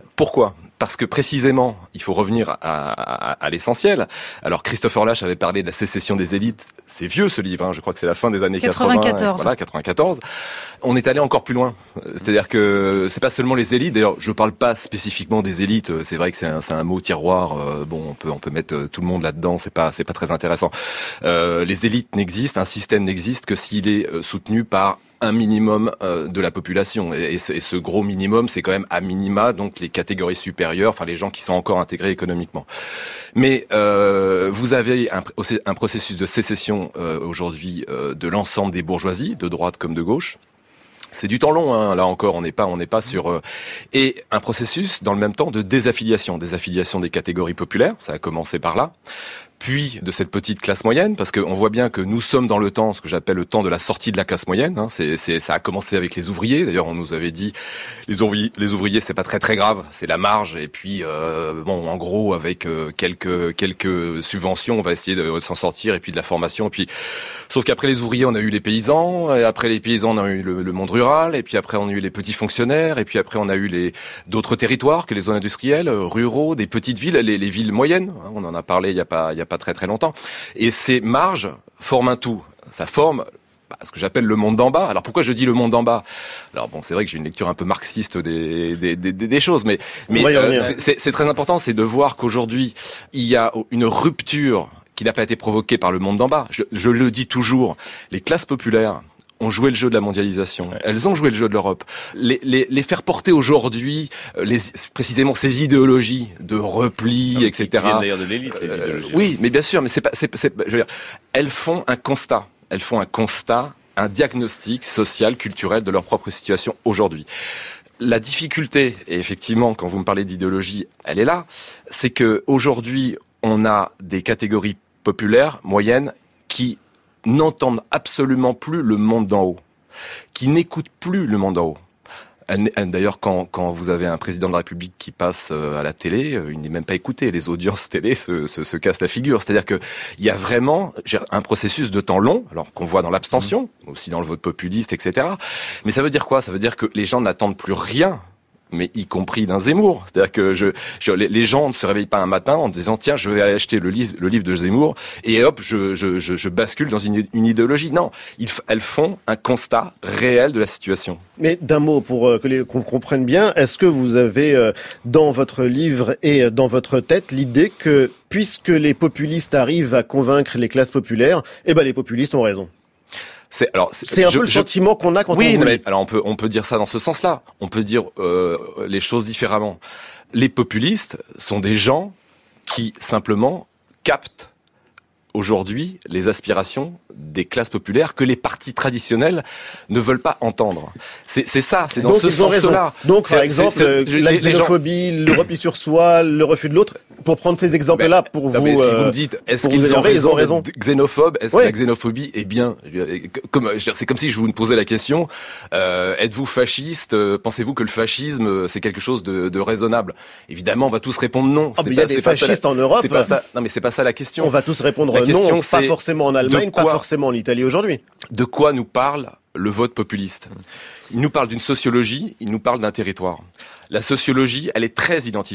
Parce que précisément, il faut revenir à, à, à l'essentiel. Alors Christopher Lasch avait parlé de la sécession des élites. C'est vieux ce livre, hein, je crois que c'est la fin des années
quatre-vingt-quatorze.
quatre-vingts. Voilà, quatre-vingt-quatorze. On est allé encore plus loin. C'est-à-dire que c'est pas seulement les élites. D'ailleurs, je parle pas spécifiquement des élites. C'est vrai que c'est un, c'est un mot tiroir. Bon, on peut, on peut mettre tout le monde là-dedans. C'est pas, c'est pas très intéressant. Euh, les élites n'existent, un système n'existe que s'il est soutenu par un minimum euh, de la population. Et, et, ce, et ce gros minimum, c'est quand même à minima, donc les catégories supérieures, enfin les gens qui sont encore intégrés économiquement. Mais euh, vous avez un, un processus de sécession euh, aujourd'hui euh, de l'ensemble des bourgeoisies, de droite comme de gauche. C'est du temps long, hein. Là encore, on n'est pas, on n'est pas sur euh, et un processus dans le même temps de désaffiliation, désaffiliation des catégories populaires. Ça a commencé par là. Puis de cette petite classe moyenne, parce qu'on voit bien que nous sommes dans le temps, ce que j'appelle le temps de la sortie de la classe moyenne. Hein. C'est, c'est, ça a commencé avec les ouvriers. D'ailleurs, on nous avait dit les ouvriers, les ouvriers, c'est pas très très grave, c'est la marge. Et puis, euh, bon, en gros, avec euh, quelques quelques subventions, on va essayer de s'en sortir. Et puis de la formation. Et puis, sauf qu'après les ouvriers, on a eu les paysans. Et après les paysans, on a eu le, le monde rural. Et puis après, on a eu les petits fonctionnaires. Et puis après, on a eu les d'autres territoires que les zones industrielles, ruraux, des petites villes, les, les villes moyennes. Hein. On en a parlé. Il y a pas, il y a pas très très longtemps. Et ces marges forment un tout. Ça forme bah, ce que j'appelle le monde d'en bas. Alors pourquoi je dis le monde d'en bas ? Alors bon, c'est vrai que j'ai une lecture un peu marxiste des des des, des choses, mais mais euh, c'est, c'est, c'est très important, c'est de voir qu'aujourd'hui il y a une rupture qui n'a pas été provoquée par le monde d'en bas. Je, je le dis toujours, les classes populaires ont joué le jeu de la mondialisation. Ouais. Elles ont joué le jeu de l'Europe. Les, les, les faire porter aujourd'hui, les, précisément ces idéologies de repli, et cetera. Qui viennent d'ailleurs de l'élite, les idéologies. Euh, oui, mais bien sûr, mais c'est pas, c'est, c'est, je veux dire, elles font un constat. Elles font un constat, un diagnostic social, culturel de leur propre situation aujourd'hui. La difficulté, et effectivement, quand vous me parlez d'idéologie, elle est là, c'est que aujourd'hui, on a des catégories populaires, moyennes, qui n'entendent absolument plus le monde d'en haut, qui n'écoutent plus le monde d'en haut. D'ailleurs, quand, quand vous avez un président de la République qui passe à la télé, il n'est même pas écouté. Les audiences télé se, se, se cassent la figure. C'est-à-dire que il y a vraiment un processus de temps long, alors qu'on voit dans l'abstention, aussi dans le vote populiste, et cetera. Mais ça veut dire quoi ? Ça veut dire que les gens n'attendent plus rien, mais y compris d'un Zemmour. C'est-à-dire que je, je, les gens ne se réveillent pas un matin en disant tiens, je vais aller acheter le, li- le livre de Zemmour et hop, je, je, je, je bascule dans une, une idéologie. Non, ils, elles font un constat réel de la situation.
Mais d'un mot, pour euh, que les, qu'on comprenne bien, est-ce que vous avez euh, dans votre livre et dans votre tête l'idée que puisque les populistes arrivent à convaincre les classes populaires, eh ben les populistes ont raison ?
C'est, alors, c'est,
c'est un
je,
peu le
je,
sentiment qu'on a quand
oui,
on vous
mais, alors on peut on peut dire ça dans ce sens-là. On peut dire euh, les choses différemment. Les populistes sont des gens qui simplement captent aujourd'hui les aspirations des classes populaires que les partis traditionnels ne veulent pas entendre. C'est, c'est ça, c'est dans
Donc,
ce sens-là.
Donc, par
c'est,
exemple,
c'est, c'est,
la
les,
xénophobie, les gens... le repli sur soi, le refus de l'autre, pour prendre ces exemples-là, ben, pour
non,
vous...
Mais si
euh,
vous me dites, est-ce qu'ils ont raison, ils ont raison xénophobe, est-ce oui. que la xénophobie est bien comme, c'est comme si je vous posais la question, euh, êtes-vous fasciste ? Pensez-vous que le fascisme, c'est quelque chose de, de raisonnable ? Évidemment, on va tous répondre non.
Oh, mais il y a des fascistes
la...
en Europe.
C'est pas ça. Non, mais c'est pas ça la question.
On va tous répondre la non, question, pas forcément en Allemagne, quoi... pas forcément en Italie aujourd'hui.
De quoi nous parle le vote populiste ? Il nous parle d'une sociologie, il nous parle d'un territoire. La sociologie, elle est très identifiée.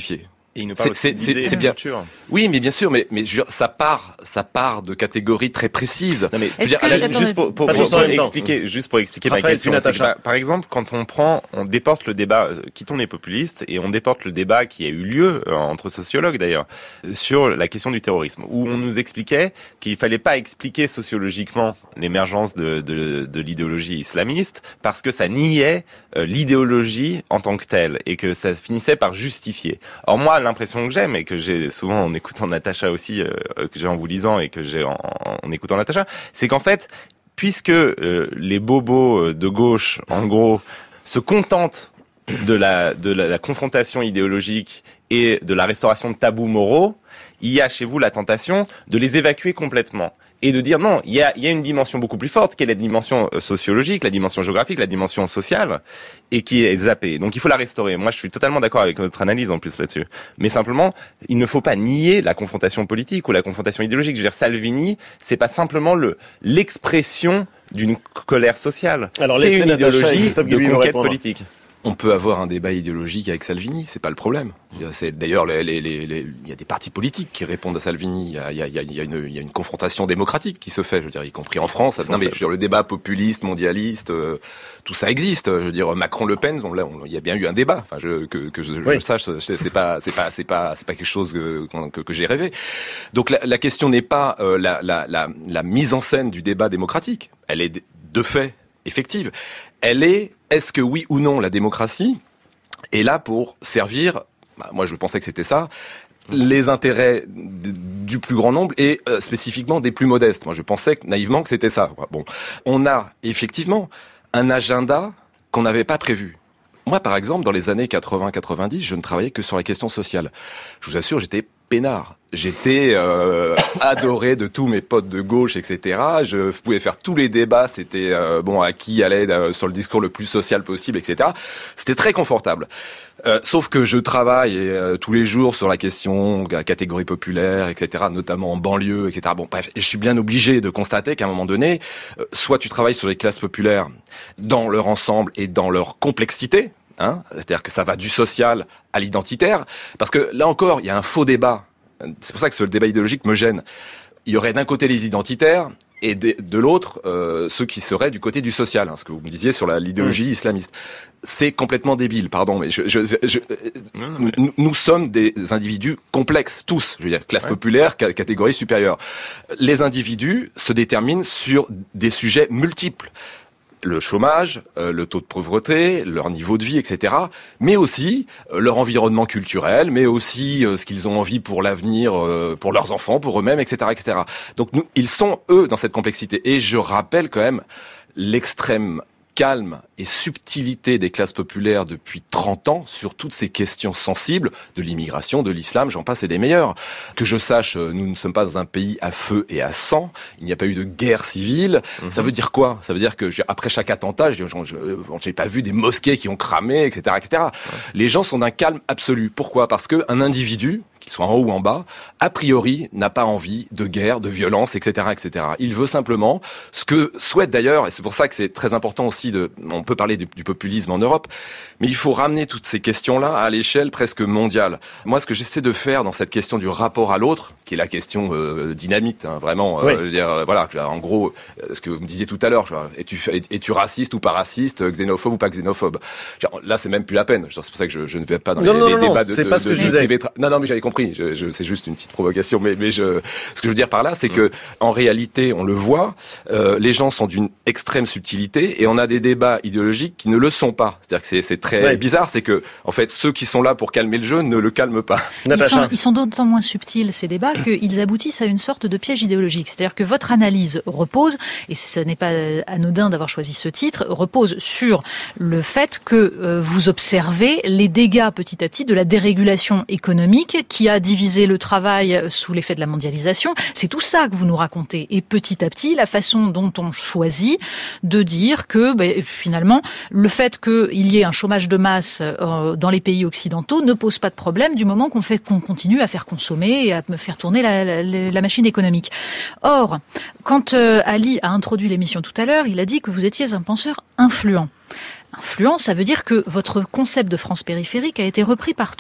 Et il nous parle
c'est,
aussi
c'est,
d'idées
c'est
et de
bien.
culture.
Oui, mais bien sûr, mais, mais je veux dire, ça part, ça part de catégories très précises.
Non, mais
je veux dire,
que,
la,
attendez, juste pour, pour, pour, pour expliquer, juste pour expliquer ma question, c'est que, par, par exemple, quand on prend, on déporte le débat, euh, quittons les populistes, et on déporte le débat qui a eu lieu, euh, entre sociologues d'ailleurs, sur la question du terrorisme, où on nous expliquait qu'il fallait pas expliquer sociologiquement l'émergence de, de, de l'idéologie islamiste, parce que ça niait euh, l'idéologie en tant que telle, et que ça finissait par justifier. Or moi, l'impression que j'ai, mais que j'ai souvent en écoutant Natacha aussi, euh, que j'ai en vous lisant et que j'ai en, en écoutant Natacha, c'est qu'en fait, puisque euh, les bobos de gauche, en gros, se contentent de la, de la, la confrontation idéologique et de la restauration de tabous moraux, il y a chez vous la tentation de les évacuer complètement. Et de dire non, il y a, il y a une dimension beaucoup plus forte, qui est la dimension sociologique, la dimension géographique, la dimension sociale, et qui est zappée. Donc il faut la restaurer. Moi, je suis totalement d'accord avec votre analyse en plus là-dessus. Mais simplement, il ne faut pas nier la confrontation politique ou la confrontation idéologique. Je veux dire, Salvini, c'est pas simplement le l'expression d'une colère sociale.
Alors,
c'est une idéologie
de
conquête politique.
On peut avoir un débat idéologique avec Salvini, c'est pas le problème. C'est, d'ailleurs, les, les, les, les, il y a des partis politiques qui répondent à Salvini. Il y a, il y a, il y a, une, il y a une confrontation démocratique qui se fait, je veux dire, y compris en France. Non, mais je veux dire, le débat populiste, mondialiste, euh, tout ça existe. Je veux dire, Macron-Le Pen, bon, là, on, il y a bien eu un débat. Enfin, je, que, que je, oui. je sache, c'est pas, c'est pas, c'est pas, c'est pas quelque chose que, que, que j'ai rêvé. Donc, la, la question n'est pas euh, la, la, la, la mise en scène du débat démocratique. Elle est de fait effective. Elle est, est-ce que oui ou non la démocratie est là pour servir, bah, moi je pensais que c'était ça, les intérêts du plus grand nombre et euh, spécifiquement des plus modestes. Moi je pensais que, naïvement que c'était ça. Bon, on a effectivement un agenda qu'on n'avait pas prévu. Moi par exemple, dans les années quatre-vingts quatre-vingt-dix, je ne travaillais que sur la question sociale. Je vous assure, j'étais peinard. J'étais euh, adoré de tous mes potes de gauche, et cetera. Je pouvais faire tous les débats. C'était euh, bon à qui allait euh, sur le discours le plus social possible, et cetera. C'était très confortable. Euh, sauf que je travaille euh, tous les jours sur la question de la catégorie populaire, et cetera. Notamment en banlieue, et cetera. Bon, bref, et je suis bien obligé de constater qu'à un moment donné, euh, soit tu travailles sur les classes populaires dans leur ensemble et dans leur complexité. Hein, c'est-à-dire que ça va du social à l'identitaire, parce que là encore, il y a un faux débat. C'est pour ça que ce débat idéologique me gêne. Il y aurait d'un côté les identitaires et de, de l'autre euh, ceux qui seraient du côté du social, hein, ce que vous me disiez sur la, l'idéologie mmh. islamiste. C'est complètement débile, pardon, mais je, je, je, non, non, mais... Nous, nous sommes des individus complexes, tous, je veux dire, classe ouais. populaire, ca- catégorie supérieure. Les individus se déterminent sur des sujets multiples. Le chômage, euh, le taux de pauvreté, leur niveau de vie, et cetera. Mais aussi euh, leur environnement culturel, mais aussi euh, ce qu'ils ont envie pour l'avenir, euh, pour leurs enfants, pour eux-mêmes, et cetera, et cetera. Donc nous, ils sont eux dans cette complexité. Et je rappelle quand même l'extrême calme et subtilité des classes populaires depuis trente ans sur toutes ces questions sensibles de l'immigration, de l'islam, j'en passe et des meilleurs. Que je sache, nous ne sommes pas dans un pays à feu et à sang, il n'y a pas eu de guerre civile. Mm-hmm. Ça veut dire quoi? Ça veut dire que après chaque attentat, je n'ai pas vu des mosquées qui ont cramé, et cetera, et cetera. Ouais. Les gens sont d'un calme absolu. Pourquoi? Parce qu'un individu, qu'il soit en haut ou en bas, a priori, n'a pas envie de guerre, de violence, et cetera, et cetera. Il veut simplement ce que souhaite d'ailleurs, et c'est pour ça que c'est très important aussi de, on peut parler du, du populisme en Europe, mais il faut ramener toutes ces questions-là à l'échelle presque mondiale. Moi, ce que j'essaie de faire dans cette question du rapport à l'autre, qui est la question euh, dynamite, hein, vraiment, oui. euh, je veux dire, euh, voilà, en gros, euh, ce que vous me disiez tout à l'heure, es-tu, es-tu raciste ou pas raciste, xénophobe ou pas xénophobe? Genre, là, c'est même plus la peine. Genre, c'est pour ça que je, je ne vais pas dans non, les, non, les non, débats non, de, c'est de, pas de, ce que de, je disais. T V tra- non, non, mais j'avais compris. Je, je, c'est juste une petite provocation, mais, mais je, ce que je veux dire par là, c'est mmh. que en réalité, on le voit, euh, les gens sont d'une extrême subtilité et on a des débats idéologiques qui ne le sont pas. C'est-à-dire que c'est, c'est très ouais. bizarre, c'est que en fait, ceux qui sont là pour calmer le jeu ne le calment pas.
Ils sont, ils sont d'autant moins subtils ces débats qu'ils aboutissent à une sorte de piège idéologique. C'est-à-dire que votre analyse repose, et ce n'est pas anodin d'avoir choisi ce titre, repose sur le fait que euh, vous observez les dégâts petit à petit de la dérégulation économique qui a divisé le travail sous l'effet de la mondialisation. C'est tout ça que vous nous racontez. Et petit à petit, la façon dont on choisit de dire que ben, finalement, le fait qu'il y ait un chômage de masse euh, dans les pays occidentaux ne pose pas de problème du moment qu'on fait qu'on continue à faire consommer et à faire tourner la, la, la machine économique. Or, quand euh, Ali a introduit l'émission tout à l'heure, il a dit que vous étiez un penseur influent. Influent, ça veut dire que votre concept de France périphérique a été repris partout.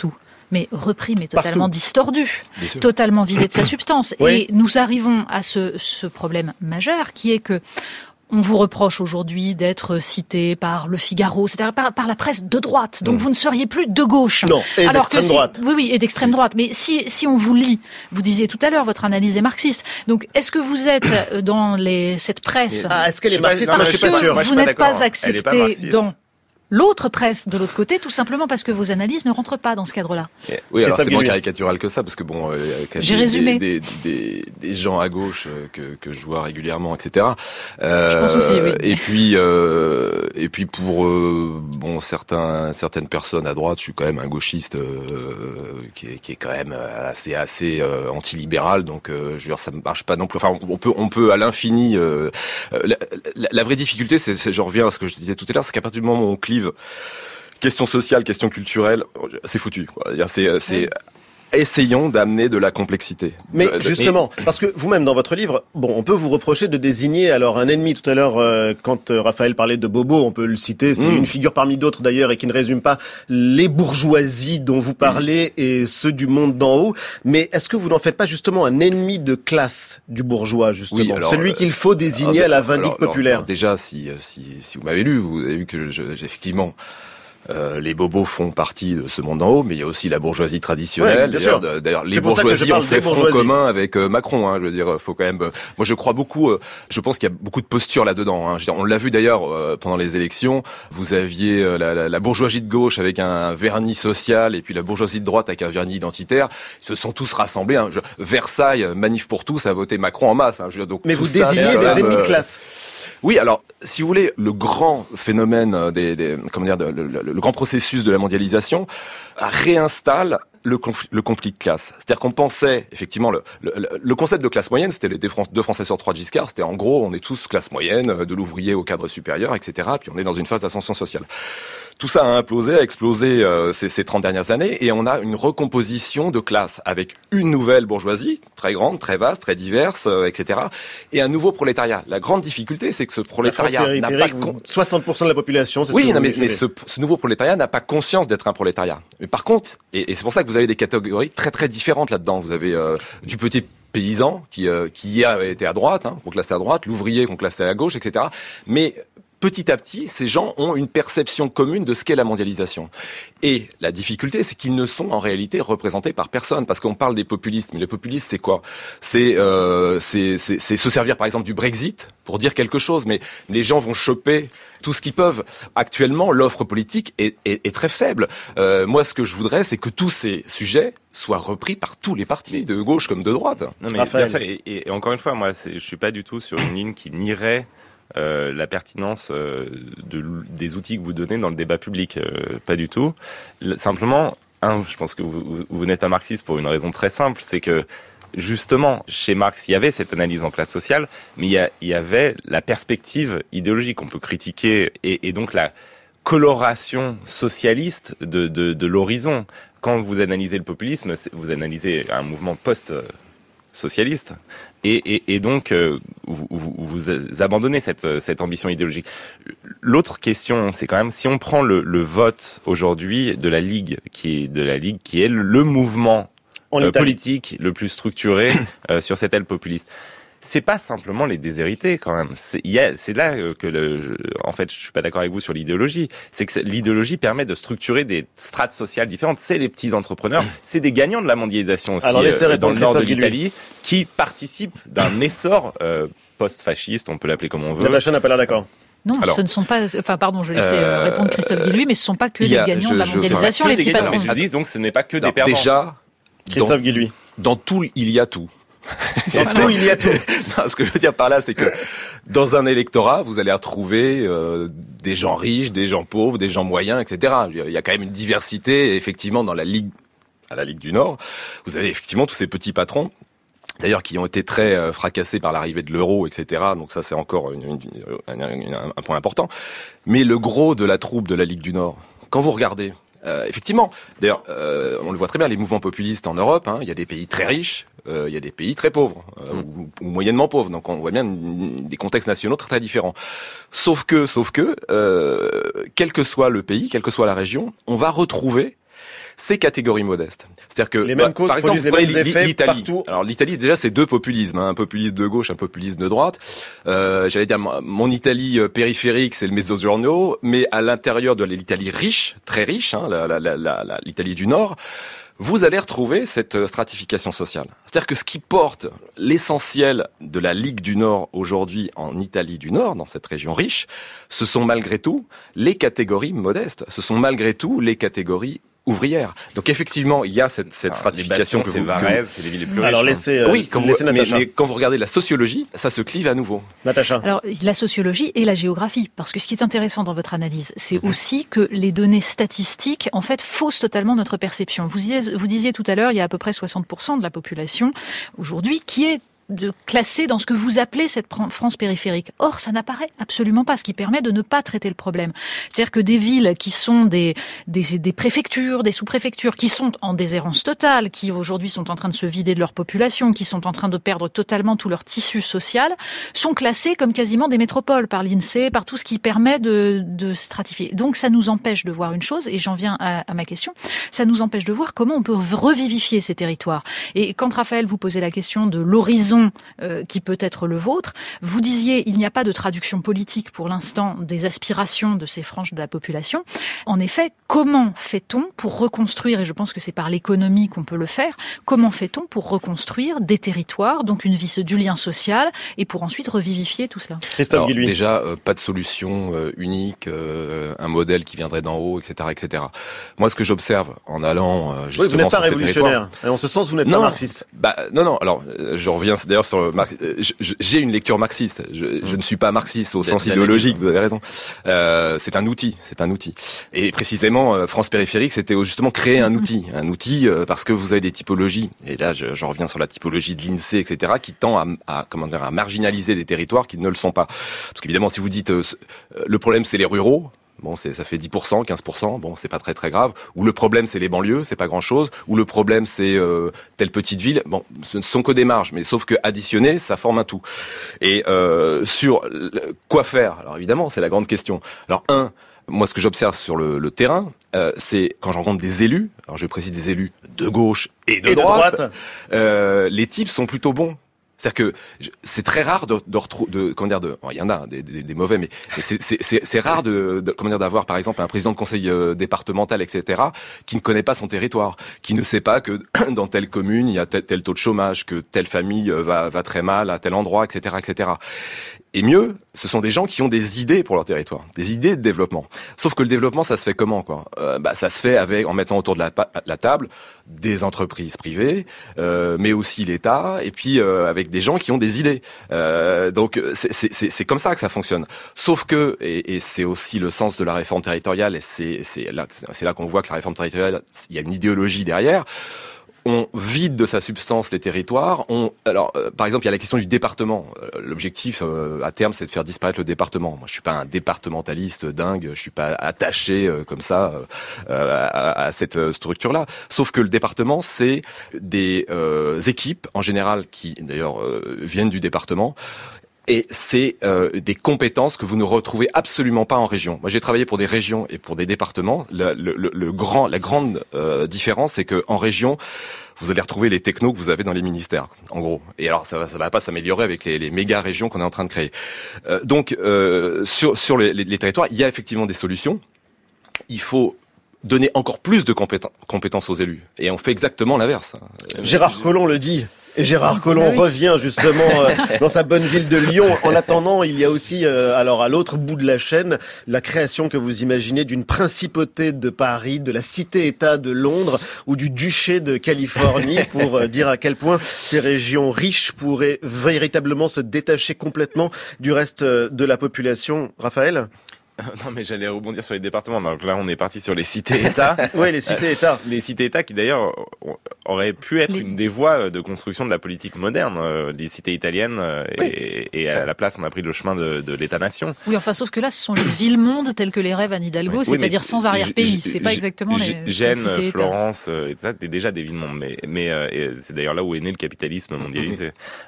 mais repris, mais totalement
Partout.
distordu, totalement vidé de sa substance.
Oui.
Et nous arrivons à ce, ce problème majeur qui est que on vous reproche aujourd'hui d'être cité par Le Figaro, c'est-à-dire par, par la presse de droite. Donc mmh. vous ne seriez plus de gauche.
Non, et
Alors
d'extrême
que si,
droite.
Oui, oui, et d'extrême droite. Mais si, si on vous lit, vous disiez tout à l'heure, votre analyse est marxiste. Donc est-ce que vous êtes dans les, cette presse
Ah, est-ce qu'elle est marxiste?
Parce
Moi, je suis pas
que
sûr. Moi, je
vous
suis pas
n'êtes pas
d'accord.
accepté dans l'autre presse de l'autre côté, tout simplement parce que vos analyses ne rentrent pas dans ce cadre-là.
Oui, alors c'est moins
Guilluy.
caricatural que ça, parce que bon, euh,
J'ai
des,
résumé.
Des, des, des, des gens à gauche euh, que, que je vois régulièrement, et cetera. Euh,
Je pense aussi, oui.
Et puis, euh, et puis pour euh, bon certains, certaines personnes à droite, je suis quand même un gauchiste euh, qui, est, qui est quand même assez, assez euh, antilibéral. Donc, euh, je veux dire, ça ne marche pas non plus. Enfin, on peut, on peut à l'infini. Euh, la, la, la vraie difficulté, c'est, c'est, je reviens à ce que je disais tout à l'heure, c'est qu'à partir du moment où on clive question sociale, question culturelle, c'est foutu. Quoi. C'est, c'est, essayons d'amener de la complexité.
Mais
de, de,
justement, et... parce que vous-même dans votre livre, bon, on peut vous reprocher de désigner alors un ennemi. Tout à l'heure, euh, quand euh, Raphaël parlait de Bobo, on peut le citer, c'est mmh. une figure parmi d'autres d'ailleurs et qui ne résume pas les bourgeoisies dont vous parlez mmh. et ceux du monde d'en haut. Mais est-ce que vous n'en faites pas justement un ennemi de classe du bourgeois, justement, oui, alors, celui qu'il faut désigner alors, à la vindicte
alors,
populaire
alors, déjà, si, si, si vous m'avez lu, vous avez vu que je, effectivement... Euh, les bobos font partie de ce monde d'en haut, mais il y a aussi la bourgeoisie traditionnelle.
Ouais, d'ailleurs,
d'ailleurs, les bourgeoisies ont fait front commun avec euh, Macron. Hein, je veux dire, faut quand même. Euh, moi, je crois beaucoup. Euh, je pense qu'il y a beaucoup de postures là-dedans. Hein. Je veux dire, on l'a vu d'ailleurs euh, pendant les élections. Vous aviez euh, la, la, la bourgeoisie de gauche avec un vernis social, et puis la bourgeoisie de droite avec un vernis identitaire. Ils se sont tous rassemblés. Hein. Je, Versailles, manif pour tous, a voté Macron en masse. Hein. Je veux dire, donc,
mais vous
ça,
désignez des ennemis de classe.
Oui, alors, si vous voulez, le grand phénomène des, des comment dire, le, le, le grand processus de la mondialisation réinstalle le conflit, le conflit de classe. C'est-à-dire qu'on pensait, effectivement, le, le, le concept de classe moyenne, c'était les deux Français sur trois de Giscard, c'était en gros, on est tous classe moyenne, de l'ouvrier au cadre supérieur, et cetera. Puis on est dans une phase d'ascension sociale. Tout ça a implosé, a explosé euh, ces, ces trente dernières années, et on a une recomposition de classe avec une nouvelle bourgeoisie, très grande, très vaste, très diverse, euh, et cetera, et un nouveau prolétariat. La grande difficulté, c'est que ce prolétariat n'a pas... Con...
soixante pour cent de la population, c'est
oui,
ce que
non,
vous
mais, mais ce, ce nouveau prolétariat n'a pas conscience d'être un prolétariat. Mais par contre, et, et c'est pour ça que vous avez des catégories très très différentes là-dedans. Vous avez euh, du petit paysan qui, euh, qui hier avait été à droite, hein, qu'on classait à droite, l'ouvrier qu'on classait à gauche, et cetera. Mais petit à petit, ces gens ont une perception commune de ce qu'est la mondialisation. Et la difficulté, c'est qu'ils ne sont en réalité représentés par personne, parce qu'on parle des populistes, mais les populistes, c'est quoi ? C'est, euh, c'est, c'est, c'est se servir, par exemple, du Brexit pour dire quelque chose, mais les gens vont choper tout ce qu'ils peuvent. Actuellement, l'offre politique est, est, est très faible. Euh, moi, ce que je voudrais, c'est que tous ces sujets soient repris par tous les partis, de gauche comme de droite.
Non, mais bien sûr, et, et encore une fois, moi, c'est, je suis pas du tout sur une ligne qui nierait Euh, la pertinence euh, de, des outils que vous donnez dans le débat public, euh, pas du tout. Le, simplement, un, je pense que vous, vous, vous n'êtes pas marxiste pour une raison très simple, c'est que justement, chez Marx, il y avait cette analyse en classe sociale, mais il y, a, il y avait la perspective idéologique. On peut critiquer, et, et donc la coloration socialiste de, de, de l'horizon. Quand vous analysez le populisme, vous analysez un mouvement post- socialiste. Et, et, et donc, euh, vous, vous, vous abandonnez cette, cette ambition idéologique. L'autre question, c'est quand même, si on prend le, le vote aujourd'hui de la Ligue, qui est, de la Ligue, qui est le, le mouvement euh, politique le plus structuré euh, sur cette aile populiste, c'est pas simplement les déshérités quand même. C'est, y a, c'est là que, le, je, en fait, je suis pas d'accord avec vous sur l'idéologie. C'est que l'idéologie permet de structurer des strates sociales différentes. C'est les petits entrepreneurs, c'est des gagnants de la mondialisation aussi. Alors, euh, dans le nord de l'Italie, qui participent d'un essor euh, post-fasciste, on peut l'appeler comme on veut.
Natacha n'a pas l'air d'accord.
Non, Alors, ce ne sont pas. Enfin, pardon, je laisse euh, répondre Christophe Guilluy, mais ce ne sont pas que des gagnants je, de la mondialisation, les petits patrons.
Mais je dis donc, ce n'est pas que non, des perdants.
Déjà,
Christophe dans, Guilluy.
Dans tout, il y a tout.
Dans tout, il y a tout.
Non, ce que je veux dire par là, c'est que dans un électorat, vous allez retrouver euh, des gens riches, des gens pauvres, des gens moyens, et cetera. Il y a quand même une diversité, effectivement, dans la Ligue, à la Ligue du Nord. Vous avez effectivement tous ces petits patrons, d'ailleurs, qui ont été très euh, fracassés par l'arrivée de l'euro, et cetera. Donc ça, c'est encore une, une, une, une, un point important. Mais le gros de la troupe de la Ligue du Nord, quand vous regardez, Euh, effectivement, d'ailleurs, euh, on le voit très bien, les mouvements populistes en Europe, hein, il y a des pays très riches, euh, il y a des pays très pauvres, euh, mmh. ou, ou moyennement pauvres, donc on voit bien des contextes nationaux très très différents. Sauf que, sauf que, euh, quel que soit le pays, quelle que soit la région, on va retrouver ces catégories modestes. C'est-à-dire que
les mêmes
bah,
causes
par exemple,
produisent les mêmes effets
l'Italie.
partout.
Alors l'Italie, déjà, c'est deux populismes, hein, un populisme de gauche, un populisme de droite. Euh, j'allais dire, mon Italie périphérique, c'est le Mezzogiorno, mais à l'intérieur de l'Italie riche, très riche, hein, la, la, la, la, l'Italie du Nord, vous allez retrouver cette stratification sociale. C'est-à-dire que ce qui porte l'essentiel de la Ligue du Nord aujourd'hui en Italie du Nord, dans cette région riche, ce sont malgré tout les catégories modestes. Ce sont malgré tout les catégories ouvrières. Donc effectivement, il y a cette, cette
Alors,
stratification que vous...
c'est Varèse, c'est les villes les plus riches.
Alors laissez, euh,
oui, quand vous,
laissez
mais,
Natacha.
mais quand vous regardez la sociologie, ça se clive à nouveau.
Natacha.
Alors, la sociologie et la géographie, parce que ce qui est intéressant dans votre analyse, c'est mmh. aussi que les données statistiques, en fait, faussent totalement notre perception. Vous disiez, vous disiez tout à l'heure, il y a à peu près soixante pour cent de la population aujourd'hui qui est de classer dans ce que vous appelez cette France périphérique. Or, ça n'apparaît absolument pas, ce qui permet de ne pas traiter le problème. C'est-à-dire que des villes qui sont des, des, des préfectures, des sous-préfectures, qui sont en déshérence totale, qui aujourd'hui sont en train de se vider de leur population, qui sont en train de perdre totalement tout leur tissu social, sont classées comme quasiment des métropoles par l'INSEE, par tout ce qui permet de, de stratifier. Donc, ça nous empêche de voir une chose, et j'en viens à, à ma question, ça nous empêche de voir comment on peut revivifier ces territoires. Et quand Raphaël vous posait la question de l'horizon Euh, qui peut être le vôtre. Vous disiez, il n'y a pas de traduction politique pour l'instant des aspirations de ces franges de la population. En effet, comment fait-on pour reconstruire, et je pense que c'est par l'économie qu'on peut le faire, comment fait-on pour reconstruire des territoires, donc une vie du lien social, et pour ensuite revivifier tout cela?
Christophe Guilluy.
Déjà, euh, pas de solution euh, unique, euh, un modèle qui viendrait d'en haut, et cetera, et cetera. Moi, ce que j'observe en allant euh, justement
oui, vous n'êtes pas
sur ces
révolutionnaire. Et en ce sens, vous n'êtes
non,
pas marxiste.
Bah non, non. Alors, je reviens d'ailleurs sur le mar... j'ai une lecture marxiste. Je, mmh. je ne suis pas marxiste au sens idéologique. Vous avez raison. Euh, c'est un outil. C'est un outil. Et précisément, euh, France périphérique, c'était justement créer un outil, un outil euh, parce que vous avez des typologies. Et là, je, je reviens sur la typologie de l'INSEE, et cetera, qui tend à, à comment dire, à marginaliser des territoires qui ne le sont pas. Parce qu'évidemment, si vous dites euh, le problème, c'est les ruraux. Bon, c'est, ça fait dix pour cent, quinze pour cent, bon, c'est pas très très grave. Ou le problème, c'est les banlieues, c'est pas grand chose. Ou le problème, c'est euh, telle petite ville. Bon, ce ne sont que des marges, mais sauf que additionné, ça forme un tout. Et euh, sur le, quoi faire? Alors évidemment, c'est la grande question. Alors un, moi, ce que j'observe sur le, le terrain, euh, c'est quand je rencontre des élus, alors je précise des élus de gauche et de
et
droite,
de droite.
Euh, les types sont plutôt bons. C'est-à-dire que c'est très rare de, de retrouver, de, comment dire, de, il y en a des, des, des mauvais, mais, mais c'est, c'est, c'est, c'est rare de, de, comment dire, d'avoir par exemple un président de conseil euh, départemental, et cetera, qui ne connaît pas son territoire, qui ne sait pas que dans telle commune il y a tel, tel taux de chômage, que telle famille va, va très mal à tel endroit, et cetera, et cetera. Et mieux, ce sont des gens qui ont des idées pour leur territoire, des idées de développement. Sauf que le développement, ça se fait comment, quoi? Euh, bah, ça se fait avec, en mettant autour de la, la table des entreprises privées, euh, mais aussi l'État, et puis euh, avec des gens qui ont des idées. Euh, donc c'est, c'est, c'est comme ça que ça fonctionne. Sauf que, et, et c'est aussi le sens de la réforme territoriale, et c'est, c'est là, c'est là qu'on voit que la réforme territoriale, il y a une idéologie derrière. On vide de sa substance les territoires. On, alors, euh, par exemple, il y a la question du département. Euh, l'objectif, euh, à terme, c'est de faire disparaître le département. Moi, je suis pas un départementaliste dingue. Je suis pas attaché euh, comme ça euh, à, à cette structure-là. Sauf que le département, c'est des euh, équipes, en général, qui d'ailleurs euh, viennent du département. Et c'est euh, des compétences que vous ne retrouvez absolument pas en région. Moi, j'ai travaillé pour des régions et pour des départements. Le, le, le, le grand, la grande euh, différence, c'est que en région, vous allez retrouver les technos que vous avez dans les ministères, en gros. Et alors, ça va, ça va pas s'améliorer avec les, les méga régions qu'on est en train de créer. Euh, donc, euh, sur sur les, les, les territoires, il y a effectivement des solutions. Il faut donner encore plus de compétences, compétences aux élus. Et on fait exactement l'inverse.
Gérard Collomb le dit. Et Gérard Collomb ah oui. revient justement euh, dans sa bonne ville de Lyon. En attendant, il y a aussi, euh, alors à l'autre bout de la chaîne, la création que vous imaginez d'une principauté de Paris, de la cité-État de Londres ou du duché de Californie pour euh, dire à quel point ces régions riches pourraient véritablement se détacher complètement du reste de la population. Raphaël ?
Non, mais j'allais rebondir sur les départements. Donc là, on est parti sur les cités-États.
Oui, les cités-États.
Les cités-États qui, d'ailleurs, auraient pu être les... une des voies de construction de la politique moderne. Les cités italiennes, oui. et, et à la place, on a pris le chemin de, de l'État-nation.
Oui, enfin, sauf que là, ce sont les villes-mondes telles que les rêves Anne Hidalgo, oui, c'est-à-dire sans arrière-pays. C'est pas exactement les,
Gênes,
les cités-États.
Florence, et ça, c'est déjà des villes-mondes. Mais, mais c'est d'ailleurs là où est né le capitalisme mondialisé.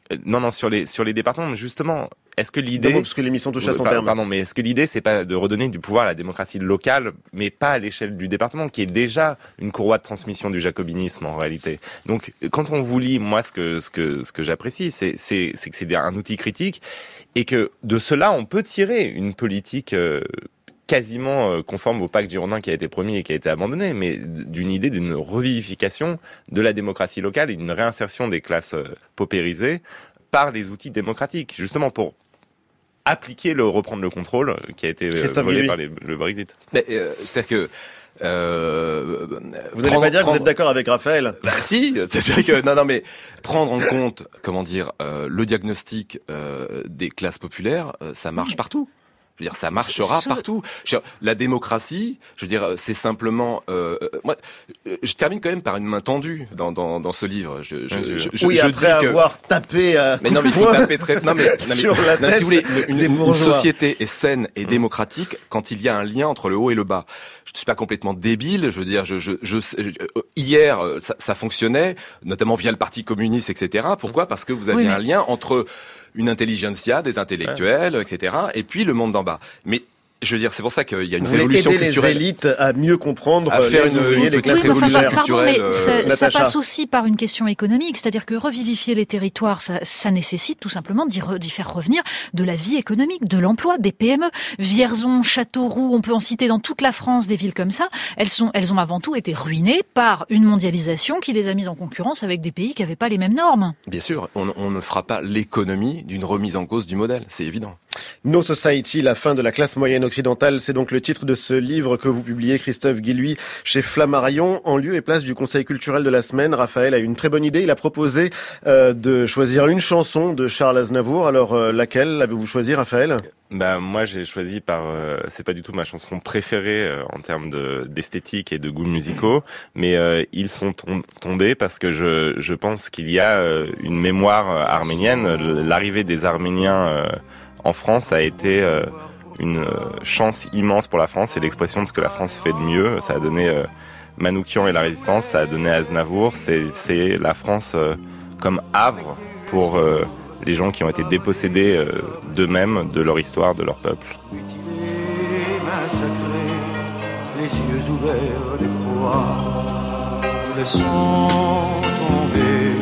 Euh, non, non, sur les sur les départements, mais justement, est-ce que l'idée...
Non, parce que l'émission touche à son
euh,
terme.
Pardon, mais est-ce que l'idée, c'est pas de redonner du pouvoir à la démocratie locale, mais pas à l'échelle du département, qui est déjà une courroie de transmission du jacobinisme, en réalité. Donc, quand on vous lit, moi, ce que ce que ce que j'apprécie, c'est c'est c'est que c'est un outil critique, et que de cela, on peut tirer une politique euh, quasiment conforme au pacte girondin qui a été promis et qui a été abandonné, mais d'une idée d'une revivification de la démocratie locale et d'une réinsertion des classes paupérisées par les outils démocratiques, justement pour appliquer le reprendre le contrôle qui a été
Christophe
volé
Guilluy.
par les, le Brexit.
Mais, euh, c'est-à-dire que Euh,
vous n'allez pas dire que vous êtes d'accord avec Raphaël?
Bah si, c'est-à-dire que non non mais prendre en compte, comment dire, euh, le diagnostic euh, des classes populaires, euh, ça marche partout. Je veux dire, ça marchera
Ce-
partout. Je veux dire, la démocratie, je veux dire, c'est simplement. Euh, moi, je termine quand même par une main tendue dans dans, dans ce livre. Je, je, je, je,
oui,
je
après
dis que...
avoir tapé à
mais non, mais il faut taper très. Non mais, non, mais,
sur la
non, mais
tête
si vous voulez, une,
des
une, une
bourgeois.
société est saine et démocratique quand il y a un lien entre le haut et le bas. Je ne suis pas complètement débile. Je veux dire, je, je, je, je hier, ça, ça fonctionnait, notamment via le Parti communiste, et cetera. Pourquoi? Parce que vous aviez
Oui, mais-
un lien entre une intelligentsia, des intellectuels, et cetera, et puis le monde d'en bas. Mais je veux dire, c'est pour ça qu'il y a une
Vous voulez
révolution
aider
culturelle.
les élites à mieux comprendre
À faire
les
une-
ouvriers,
une
les
petite
classes
Oui, mais enfin,
révolution
pardon,
culturelle,
mais
euh,
ça, ça
Natacha.
passe aussi par une question économique, c'est-à-dire que revivifier les territoires, ça, ça nécessite tout simplement d'y, re- d'y faire revenir de la vie économique, de l'emploi, des P M E. Vierzon, Châteauroux, on peut en citer dans toute la France des villes comme ça. Elles sont, elles ont avant tout été ruinées par une mondialisation qui les a mises en concurrence avec des pays qui n'avaient pas les mêmes normes.
Bien sûr, on, on ne fera pas l'économie d'une remise en cause du modèle, c'est évident.
No Society, la fin de la classe moyenne occidentale, c'est donc le titre de ce livre que vous publiez, Christophe Guilluy, chez Flammarion. En lieu et place du conseil culturel de la semaine, Raphaël a une très bonne idée. Il a proposé euh, de choisir une chanson de Charles Aznavour. Alors, euh, laquelle avez-vous choisi, Raphaël?
Bah moi j'ai choisi par euh, c'est pas du tout ma chanson préférée euh, en termes de d'esthétique et de goûts musicaux, mais euh, ils sont tom- tombés parce que je je pense qu'il y a euh, une mémoire euh, arménienne. L'arrivée des Arméniens euh, en France a été euh, une euh, chance immense pour la France et l'expression de ce que la France fait de mieux. Ça a donné euh, Manoukian et la résistance, ça a donné Aznavour. C'est c'est la France euh, comme havre pour euh, les gens qui ont été dépossédés euh, d'eux-mêmes, de leur histoire, de leur peuple.
Mutilés, massacrés, les yeux ouverts d'effroi, nous laissons tomber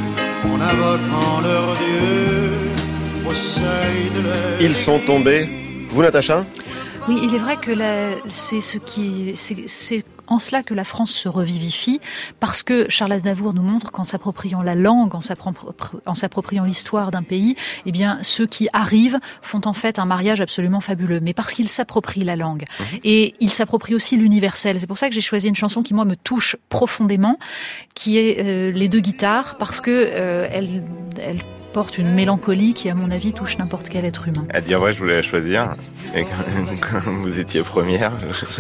en invoquant leur Dieu au seuil de leur...
Ils sont tombés. Vous, Natacha?
Oui, il est vrai que la- c'est ce qui, c'est, c'est en cela que la France se revivifie, parce que Charles Aznavour nous montre qu'en s'appropriant la langue, en s'appropri- en s'appropriant l'histoire d'un pays, eh bien, ceux qui arrivent font en fait un mariage absolument fabuleux. Mais parce qu'ils s'approprient la langue. Et ils s'approprient aussi l'universel. C'est pour ça que j'ai choisi une chanson qui, moi, me touche profondément, qui est euh, Les deux guitares, parce que euh, elle, elle porte une mélancolie qui, à mon avis, touche n'importe quel être humain.
À dire vrai, je voulais la choisir. Et comme vous étiez première,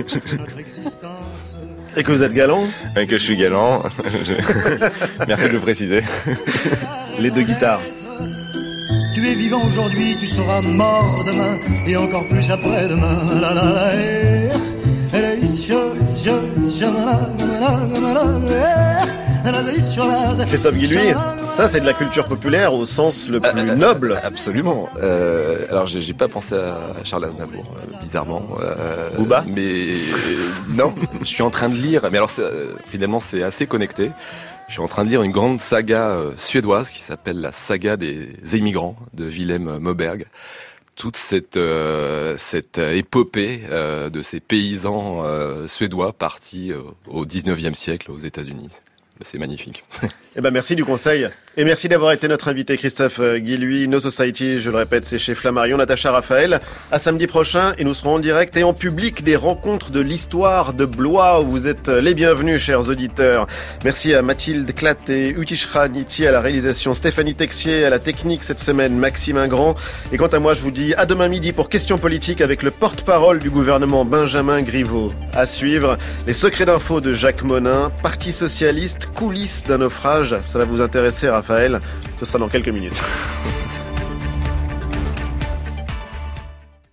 Et que vous êtes galant?
et que je suis galant, je- merci de le préciser.
Les deux guitares.
Tu es vivant aujourd'hui, tu seras mort demain, et encore plus après-demain. La, la, la, eh, eh, eh, sur- sur- sur- la, la, la, la, eh, la, la, sur la-
Christophe Guilluy, ça c'est de la culture populaire au sens le plus noble.
Absolument. Euh, alors j'ai j'ai pas pensé à Charles Aznavour, euh, bizarrement. Euh,
Booba
Mais euh, non, je suis en train de lire. Mais alors c'est, euh, finalement c'est assez connecté. Je suis en train de lire une grande saga euh, suédoise qui s'appelle la saga des immigrants de Willem Moberg. Toute cette euh, cette épopée euh, de ces paysans euh, suédois partis euh, au dix-neuvième siècle aux États-Unis. C'est magnifique.
Eh ben merci du conseil. Et merci d'avoir été notre invité, Christophe Guilluy. No Society, je le répète, c'est chez Flammarion. Natacha, Raphaël, à samedi prochain et nous serons en direct et en public des rencontres de l'histoire de Blois où vous êtes les bienvenus, chers auditeurs. Merci à Mathilde Klatt et Utishra Niti à la réalisation, Stéphanie Texier à la technique cette semaine, Maxime Ingrand. Et quant à moi, je vous dis à demain midi pour Questions politiques avec le porte-parole du gouvernement, Benjamin Griveaux. À suivre, les secrets d'info de Jacques Monin, Parti socialiste, coulisses d'un naufrage. Ça va vous intéresser, Raphaël. Ce sera dans quelques minutes.